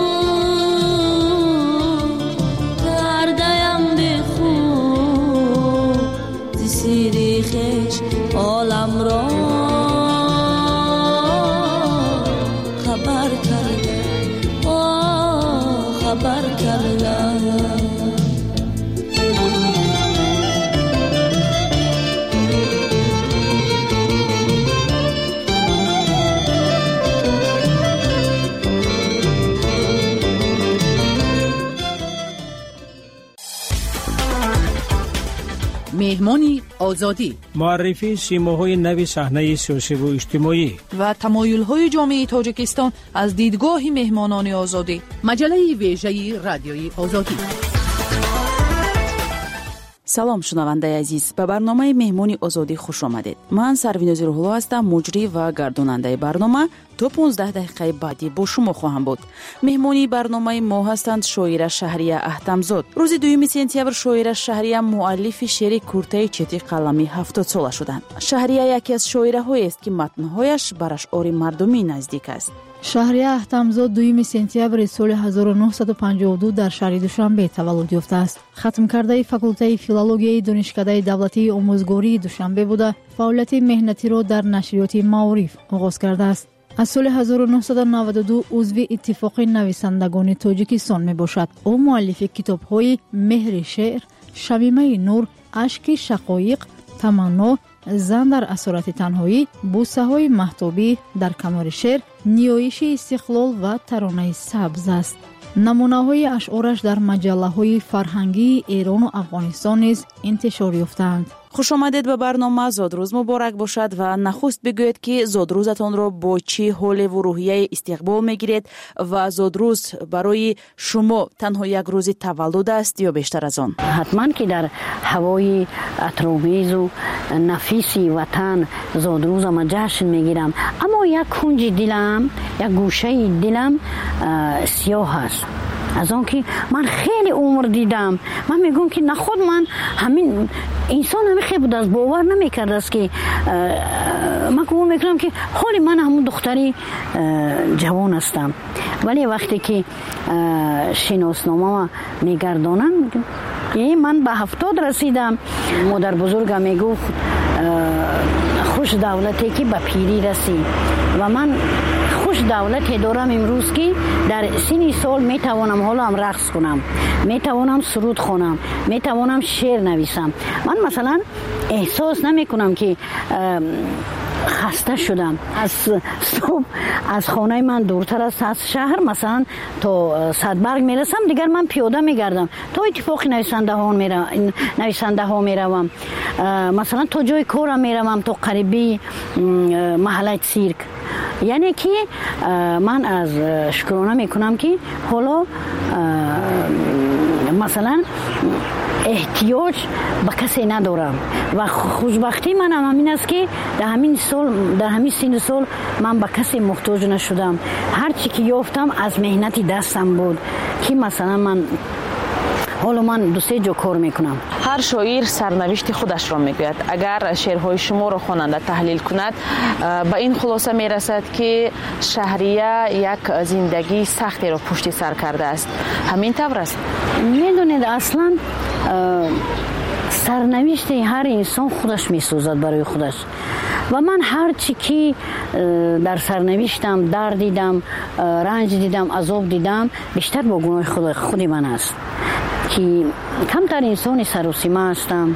خود کردم به خود ز سیری خویش عالم را خبر کردم. خبر کردم. مهمانی آزادی، معرفی سیماهای نوی صحنه سیاسی و اجتماعی و تمایل‌های جامعه تاجیکستان از دیدگاه مهمانان آزادی. مجله ویژه رادیوی آزادی. салом шунавандаи азиз, ба барномаи меҳмони озодӣ хуш омадед. Ман Сарвинози Рӯҳулло ҳастам, муҷрӣ ва гардонандаи барнома. То 15 дақиқаи баъдӣ бо шумо хоҳам буд. меҳмони барномаи мо ҳастанд шоира Шаҳрия Аҳтамзод. рӯзи 2 сентябр шоира Шаҳрия муаллифи шеъри куртаи чети қалами 70 сола шуданд. Шаҳрия яке аз шоираҳоест ки матнҳояш ба ашъори мардумӣ наздик аст. шаҳрия Аҳтамзод 2 сентябри соли 1952 дар шаҳри Душанбе таваллуд ёфтааст. хатмкардаи факултаи филологияи донишкадаи давлатии омӯзгории Душанбе буда фаъолияти меҳнатиро дар нашриёти Маориф оғоз кардааст. аз соли 1992 узви иттифоқи нависандагони Тоҷикистон мебошад. ӯ муаллифи китобҳои Меҳри шеър, Шамимаи нур, Ашки шақоиқ, Таманно, Зан дар асорати танҳоӣ, Бусаҳои маҳтобӣ, Дар канори шеър, Ниёиши истиқлол ва Таронаи сабз аст. намунаҳои ашъораш дар маҷаллаҳои фарҳангии Эрону Афғонистон низ интишор ёфтаанд. хушомадед ба барнома зодрӯз муборак бошад ва нахуст бигӯед ки зодрӯзатонро бо чӣ ҳолеву рӯҳияе истиқбол мегиред ва зодрӯз барои шумо танҳо як рӯзи таваллуд аст ё бештар аз он? ҳатман ки дар ҳавои атромезу нафиси ватан зодрӯзама ҷашн мегирам, аммо як кунҷи дилам, як гӯшаи дилам сиёҳ аст. аз он ки ман хеле умр дидам, ман мегӯям ки нахуд ман ҳамин инсон ҳамихе будааст, бовар намекардааст ки ман гумон мекунам ки ҳоли ман ҳамун духтари ҷавон ҳастам. вале вақте ки шиносномама мегардонам, ман ба 70 расидам, модарбузургам мегуфт хуш давлате ки ба пирӣ расӣ ва ман хуш давлате дорам имрӯз ки дар синни сол метавонам ҳолам рақс кунам, метавонам суруд хонам, метавонам шеър нависам. ман масалан эҳсос намекунам ки хаста шудам. аз субҳ аз хонаи ман дуртар аст, аз шаҳр масалан то Садбарг мерасам, дигар ман пиёда мегардам, то иттифоқи нависандаҳо меравам, масалан то ҷои корам меравам, то қариби маҳаллаи цирк. яъне ки ман аз шукрона мекунам ки ҳоло масалан эҳтиёҷ ба касе надорам ва хушбахтии манам ҳамин аст ки дар ҳамин синну сол ман ба касе муҳтоҷ нашудам. ҳар чӣ ки ёфтам аз меҳнати дастам буд, ки масалан ҳоло ман дусе ҷо кор мекунам. ҳар шоир сарнавишти худашро мегӯяд. агар шеърҳои шуморо хонанда таҳлил кунад, ба ин хулоса мерасад ки шаҳрия як зиндагии сахтеро пушти сар кардааст. ҳамин тавр аст? медонед, аслан сарнавишти ҳар инсон худаш месозад барои худаш. ва ман ҳар чӣ ки дар сарнавиштам дард дидам, ранҷ дидам, азоб дидам, бештар бо гуноҳи худи ман аст, ки камтар инсони саросима ҳастам,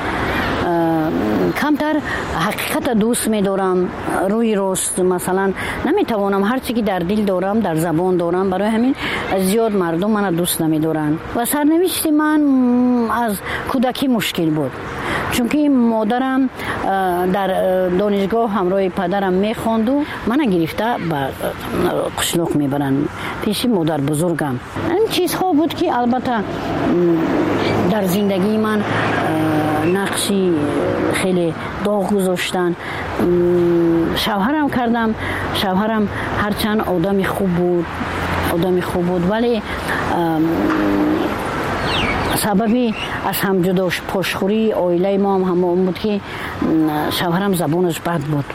камтар ҳақиқата дӯст медорам, рӯи рост масалан наметавонам ҳар чӣ ки дар дил дорам дар забон дорам. барои ҳамин зиёд мардум мана дӯст намедоранд. ва сарнавишти ман аз кӯдакӣ мушкил буд, чунки модарам дар донишгоҳ ҳамроҳи падарам мехонду мана гирифта ба қишлоқ мебаранд пеши модарбузургам. ин чизҳо буд ки албатта дар зиндагии ман нақши хеле доғ гузоштан. шавҳарам кардам. шавҳарам ҳарчанд одами хуб буд, вале сабаби аз ҳамҷудош пошхӯрии оилаи мо ҳамон буд ки шавҳарам забонаш бад буд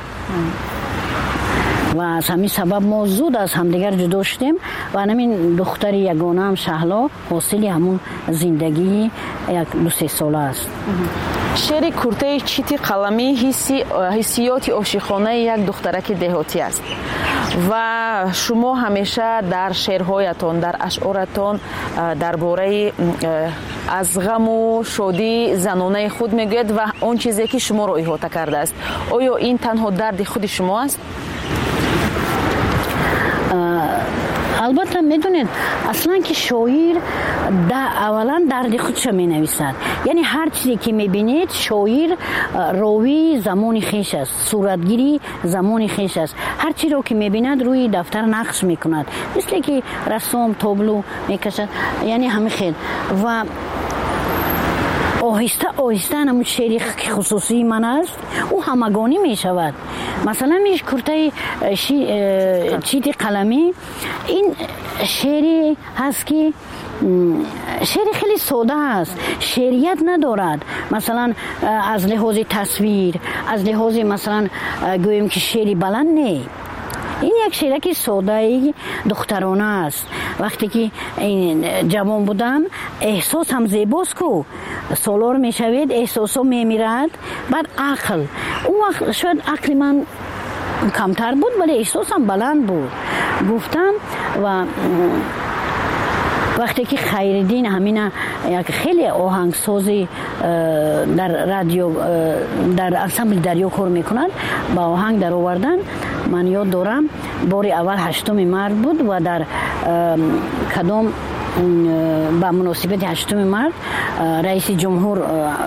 ва аз ҳамин сабаб мо зуд аз ҳамдигар ҷудо шудем ва ҳамин духтари ягонаам Шаҳло ҳосили ҳамун зиндагии як 2-3 сола аст. шеъри куртаи чити қаламӣ ҳиссиёти ошиқонаи як духтараки деҳотӣ аст ва шумо ҳамеша дар шеърҳоятон, дар ашъоратон дар бораи аз ғаму шодии занонаи худ мегӯед ва он чизе ки шуморо иҳота кардааст. оё ин танҳо дарди худи шумо аст? албатта медонед, аслан ки шоир аввалан дарди худша менависад. яъне ҳар чизе ки мебинед, шоир ровии замони хеш аст, суратгири замони хеш аст. ҳар чиро ки мебинад рӯи дафтар нақш мекунад, мисле ки рассом табло мекашад, яъне ҳамин хел. ва оҳиста оҳиста ҳамун шеъри хусусии ман аст, ӯ ҳамагонӣ мешавад. масалан миш куртаи чити қаламӣ, ин шеъри ҳаст ки шеъри хеле сода аст, шеърият надорад. масалан аз лиҳози тасвир, аз лиҳози масалан гӯем ки шеъри баланд не. ин як шеъраки содаи духтарона аст. вақте ки ҷавон будам, эҳсосам зебост ку солор мешавед, эҳсосо мемирад, баъд ақл. он вақт шояд ақли ман камтар буд, вале эҳсосам баланд буд. гуфтам ва вақте ки Хайриддин ҳамина як хеле оҳангсози дар радио дар ансамбли дарё кор мекунад, ба оҳанг даровардан, من یاد دارم بار اول 8 مرد بود و در کدام با مناسبت 8 مرد رئیس جمهور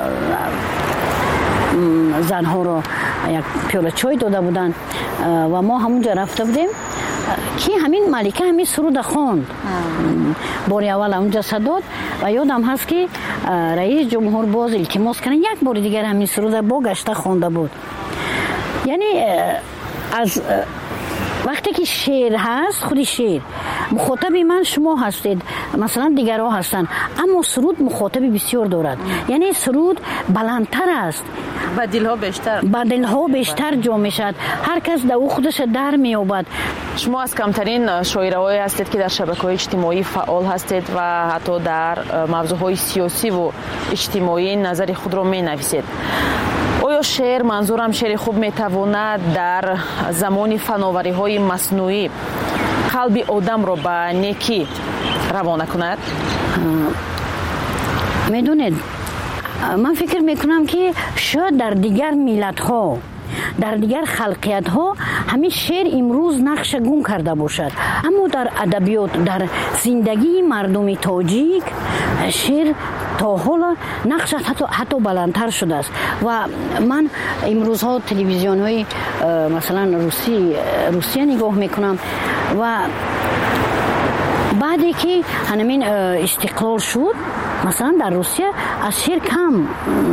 زنها را یک پیاله چای داده بودند و ما همونجا رفته بودیم که همین ملکه همین سرود خواند. بار اول اونجا صداد و یادم هست که رئیس جمهور باز التماس کردن یک بار دیگر همین سرود با گشته خوانده بود. یعنی از وقتی که شعر هست، خودی شعر مخاطب من شما هستید، مثلا دیگرها هستند، اما سرود مخاطب بسیار دارد. یعنی سرود بلندتر است، با دلها بیشتر جا میشد، هر کس در او خودش در مییابد. شما از کمترین شاعرایی هستید که در شبکه‌های اجتماعی فعال هستید و حتی در موضوعهای سیاسی و اجتماعی نظر خود را مینویسید. آیا شعر، منظورم شعر خوب میتواند در زمان فناوری‌های مصنوعی قلب آدم را به نیکی روانه کند؟ میدونید من فکر میکنم که شاید در دیگر ملت‌ها، در دیگر خلقیت‌ها همین شعر امروز نقش گم کرده باشد، اما در ادبیات، در زندگی مردم تاجیک شعر تا حالا نقش حتی بلندتر شده است. و من امروزها تلویزیون‌های مثلا روسیه نگاه میکنم و بعدی که همین استقلال شد مثلا در روسیه از شعر کم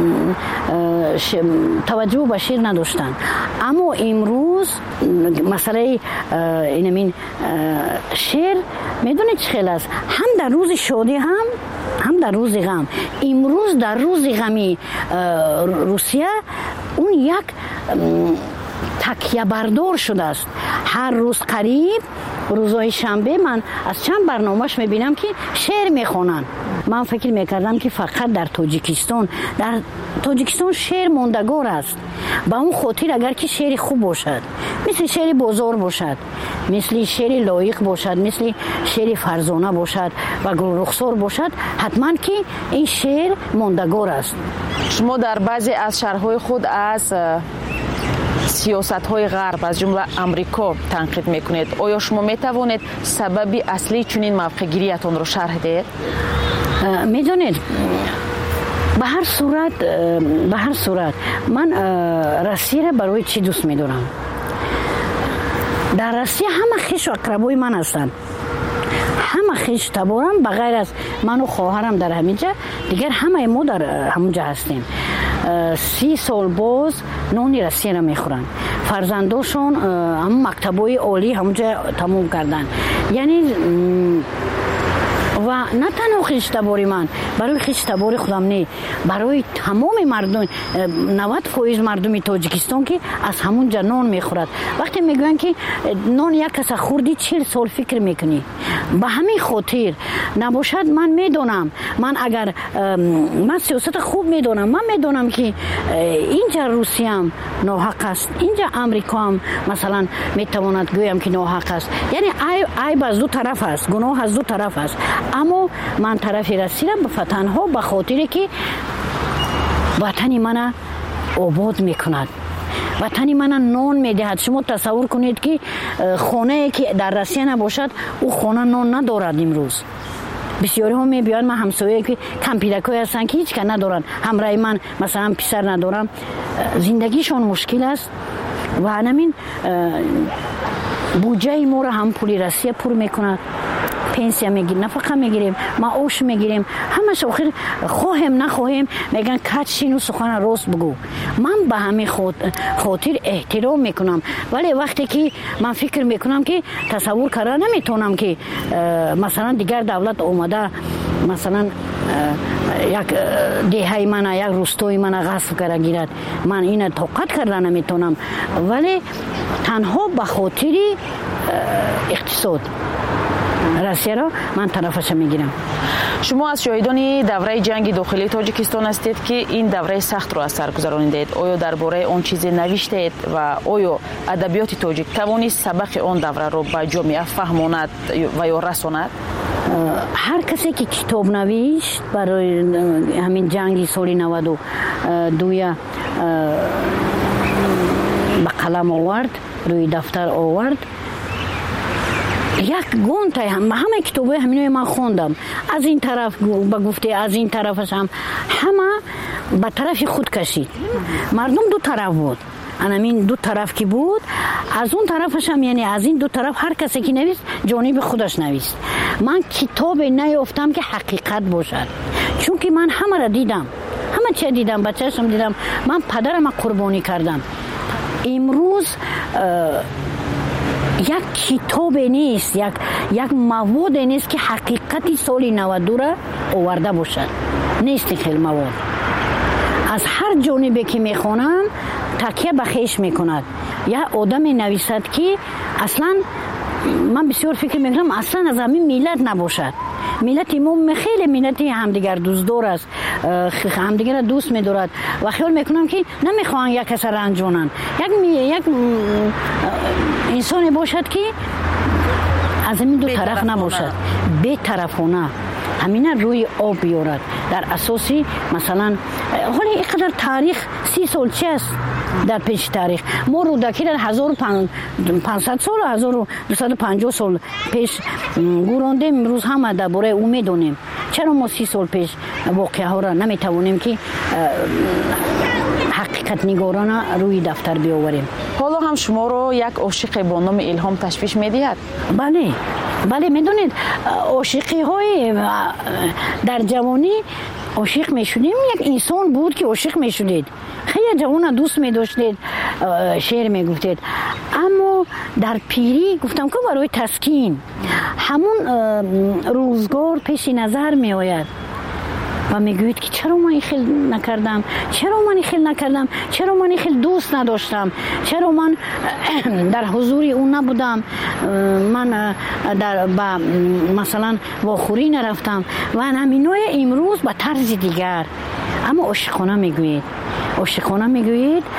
توجه به شعر نداشتن، اما امروز مسئله اینمین شعر میدونید چه خیلی است، هم در روز شادی هم در روز غم. امروز در روز غمی روسیه اون یک تکیه بردار شده است. هر روز قریب روزهای شنبه من از چند برنامهش میبینم که شعر میخونن. من فکر میکردم که فقط در تاجیکستان شعر ماندگار است. با اون خاطر اگر که شعر خوب باشد، مثل شعر بازار باشد، مثل شعر لایق باشد، مثل شعر فرزانه باشد و گل رخسار باشد، حتما که این شعر ماندگار است. شما در بعضی از شعرهای خود از سیاست‌های غرب از جمله امریکا تنقید میکنید. آیا شما میتوانید سبب اصلی چنین موقع‌گیریتان را شرح دهید؟ میدونید به هر صورت من روسیه را برای چی دوست میدارم؟ در روسیه همه خویش و اقربای من هستند، همه خویش تبارم بغیر از من و خواهرم در همینجا، دیگر همه ما در همونجا هستیم. 30 سال باز نان روسیه را میخورن، فرزنداشون هم مکتبای عالی همونجا تموم کردن. یعنی و نه تنها خیشتباری من، برای خیشتباری خودم نه، برای تمام مردم 90% مردم تاجیکستان که از همون نان میخورد. وقتی میگن که نان یک کس خوردی 40 سال فکر میکنی، به همین خاطر نباشد. من میدونم، من سیاست خوب میدونم، من میدونم که اینجا روسیه هم ناحق است، اینجا امریکا هم مثلا میتواند گویم که ناحق است. یعنی عیب از دو طرف است، گناه از دو طرف است، اما من طرف رسیدم به تنها به خاطر که وطن من آباد میکند، وطن من نان میدهد. شما تصور کنید که خانه که در روسیه نباشد او خانه نان ندارد. امروز بسیاری ها میبیان، من همسایه که کمپیدکای هستن که هیچ که ندارن، همراه من مثلا پسر ندارم، زندگیشون مشکل است و همین بودجه ما رو هم پولی روسیه پر میکند، پنسیا میگیریم، نفقه میگیریم، معاش میگیریم، همش آخر خواهیم نخواهیم میگن کاتشین و سخن راست بگو. من به همین خاطر احترام میکنم، ولی وقتی که من فکر میکنم که تصور کردن نمیتونم که مثلا دیگر دولت اومده مثلا یک دهه من، یک روستای من غصب کرده گیرد، من این طاقت کردن نمیتونم، ولی تنها به خاطر اقتصاد روسیه را من طرفش میگیرم. شما از شاهدان دوره جنگ داخلی تاجیکستان هستید که این دوره سخت رو از سر گذراندید. آیا درباره آن چیزی نوشتید و آیا ادبیات تاجیک توانست سبق آن دوره رو به جامعه فهماند و یا رساند؟ هر کسی که کتاب نوشت برای همین جنگ سال 92 به قلم آورد، روی دفتر آورد. یک گونت همه کتابه همینو من خوندم، از این طرف به گفته از این طرفش هم همه به طرف خود کشید. مردم دو طرف بود، همین دو طرف کی بود، از اون طرفش هم یعنی از این دو طرف هر کسی که نویست جانب خودش نویست. من کتاب نیافتم که حقیقت باشد، چون که من همه را دیدم، همه چی دیدم، بچه‌شم دیدم، من پدرم قربانی کردم. امروز یک کتاب نیست، یک مواد نیست که حقیقتی سال 92 را آورده باشد، نیست خیلی مواد. از هر جانبی که میخونم تکیه به خویش میکند. یا آدم نویسد که اصلا من بسیار فکر میکنم اصلا از همین میلت نباشد. ملت ما خیلی ملت همدیگر دوستدار است، همدیگر دوست می‌دارد و خیال میکنم که نمیخوان یک کس رنجونن. یک انسانی باشد که از این دو طرف نباشد، به طرفانه همین روی آب بیارد. در اساسی مثلا حالا اینقدر تاریخ 30 سال چه است در پیش تاریخ ما رو دکی در 1500 سال 1250 سال پیش گورانده امروز همه درباره او میدونیم. چرا ما 30 سال پیش واقعه ها را نمیتوانیم که حقیقت نگارانه روی دفتر بیاوریم؟ حالا هم شما رو یک عاشق با نام الهام تشویش میدهد؟ بله میدونید عاشقی های در جوانی عاشق میشدیم. یک انسان بود که عاشق میشدید، خیلی جوان دوست میداشتید، شعر میگفتید. اما در پیری گفتم که برای تسکین همون روزگار پیش نظر میآید و میگوید که چرا من خیلی نکردم، چرا من خیلی دوست نداشتم، چرا من در حضور اون نبودم، من در مثلا واخوری نرفتم و همینای امروز به طرز دیگر. اما عاشقانه میگوید،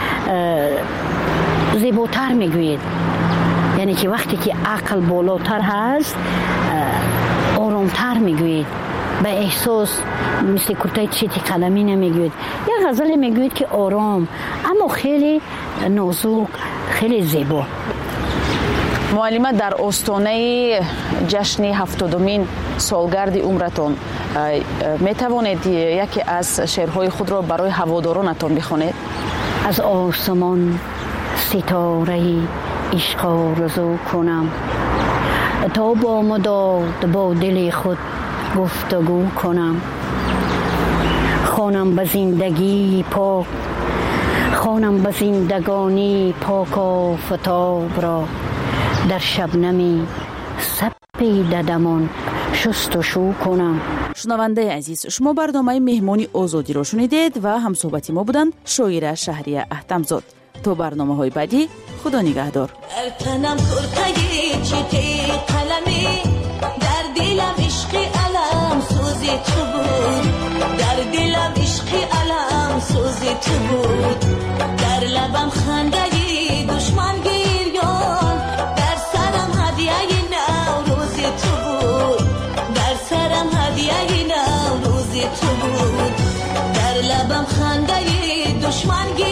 زیباتر میگوید. یعنی که وقتی که عقل بالاتر هست آرامتر میگوید، به احساس مثل کرته چیتی قلمی نمیگوید. یک غزل میگوید که آرام اما خیلی نازک، خیلی زیبا. معلمه در آستانه جشن 70مین سالگرد عمرتان میتوانید یکی از شعرهای خود را برای هوادارانتان بخوانید؟ از آسمان ستاره عشق آرزو کنم، تا با مداد با دل خود گفتگو کنم. خوانم به زندگی پاک، خوانم به زندگانی پاک آفتاب را، در شبنمی سپی ددمان شست و شو کنم. شنونده عزیز، شما برنامه مهمانی آزادی را شنیدید و همصحبت ما بودند شاعره شهریه احتمزاد. تو برنامه‌های بعدی خدا نگهدار. در تنم کرتگی چیتی قلمی، در دلم عشق علم سوزی تو بود، در دلم عشق علم سوزی تو بود. در لبم خندگی دشمن گریان، در سرم هدیه نوروزی تو بود، در سرم هدیه نوروزی تو بود. در لبم خندگی دشمن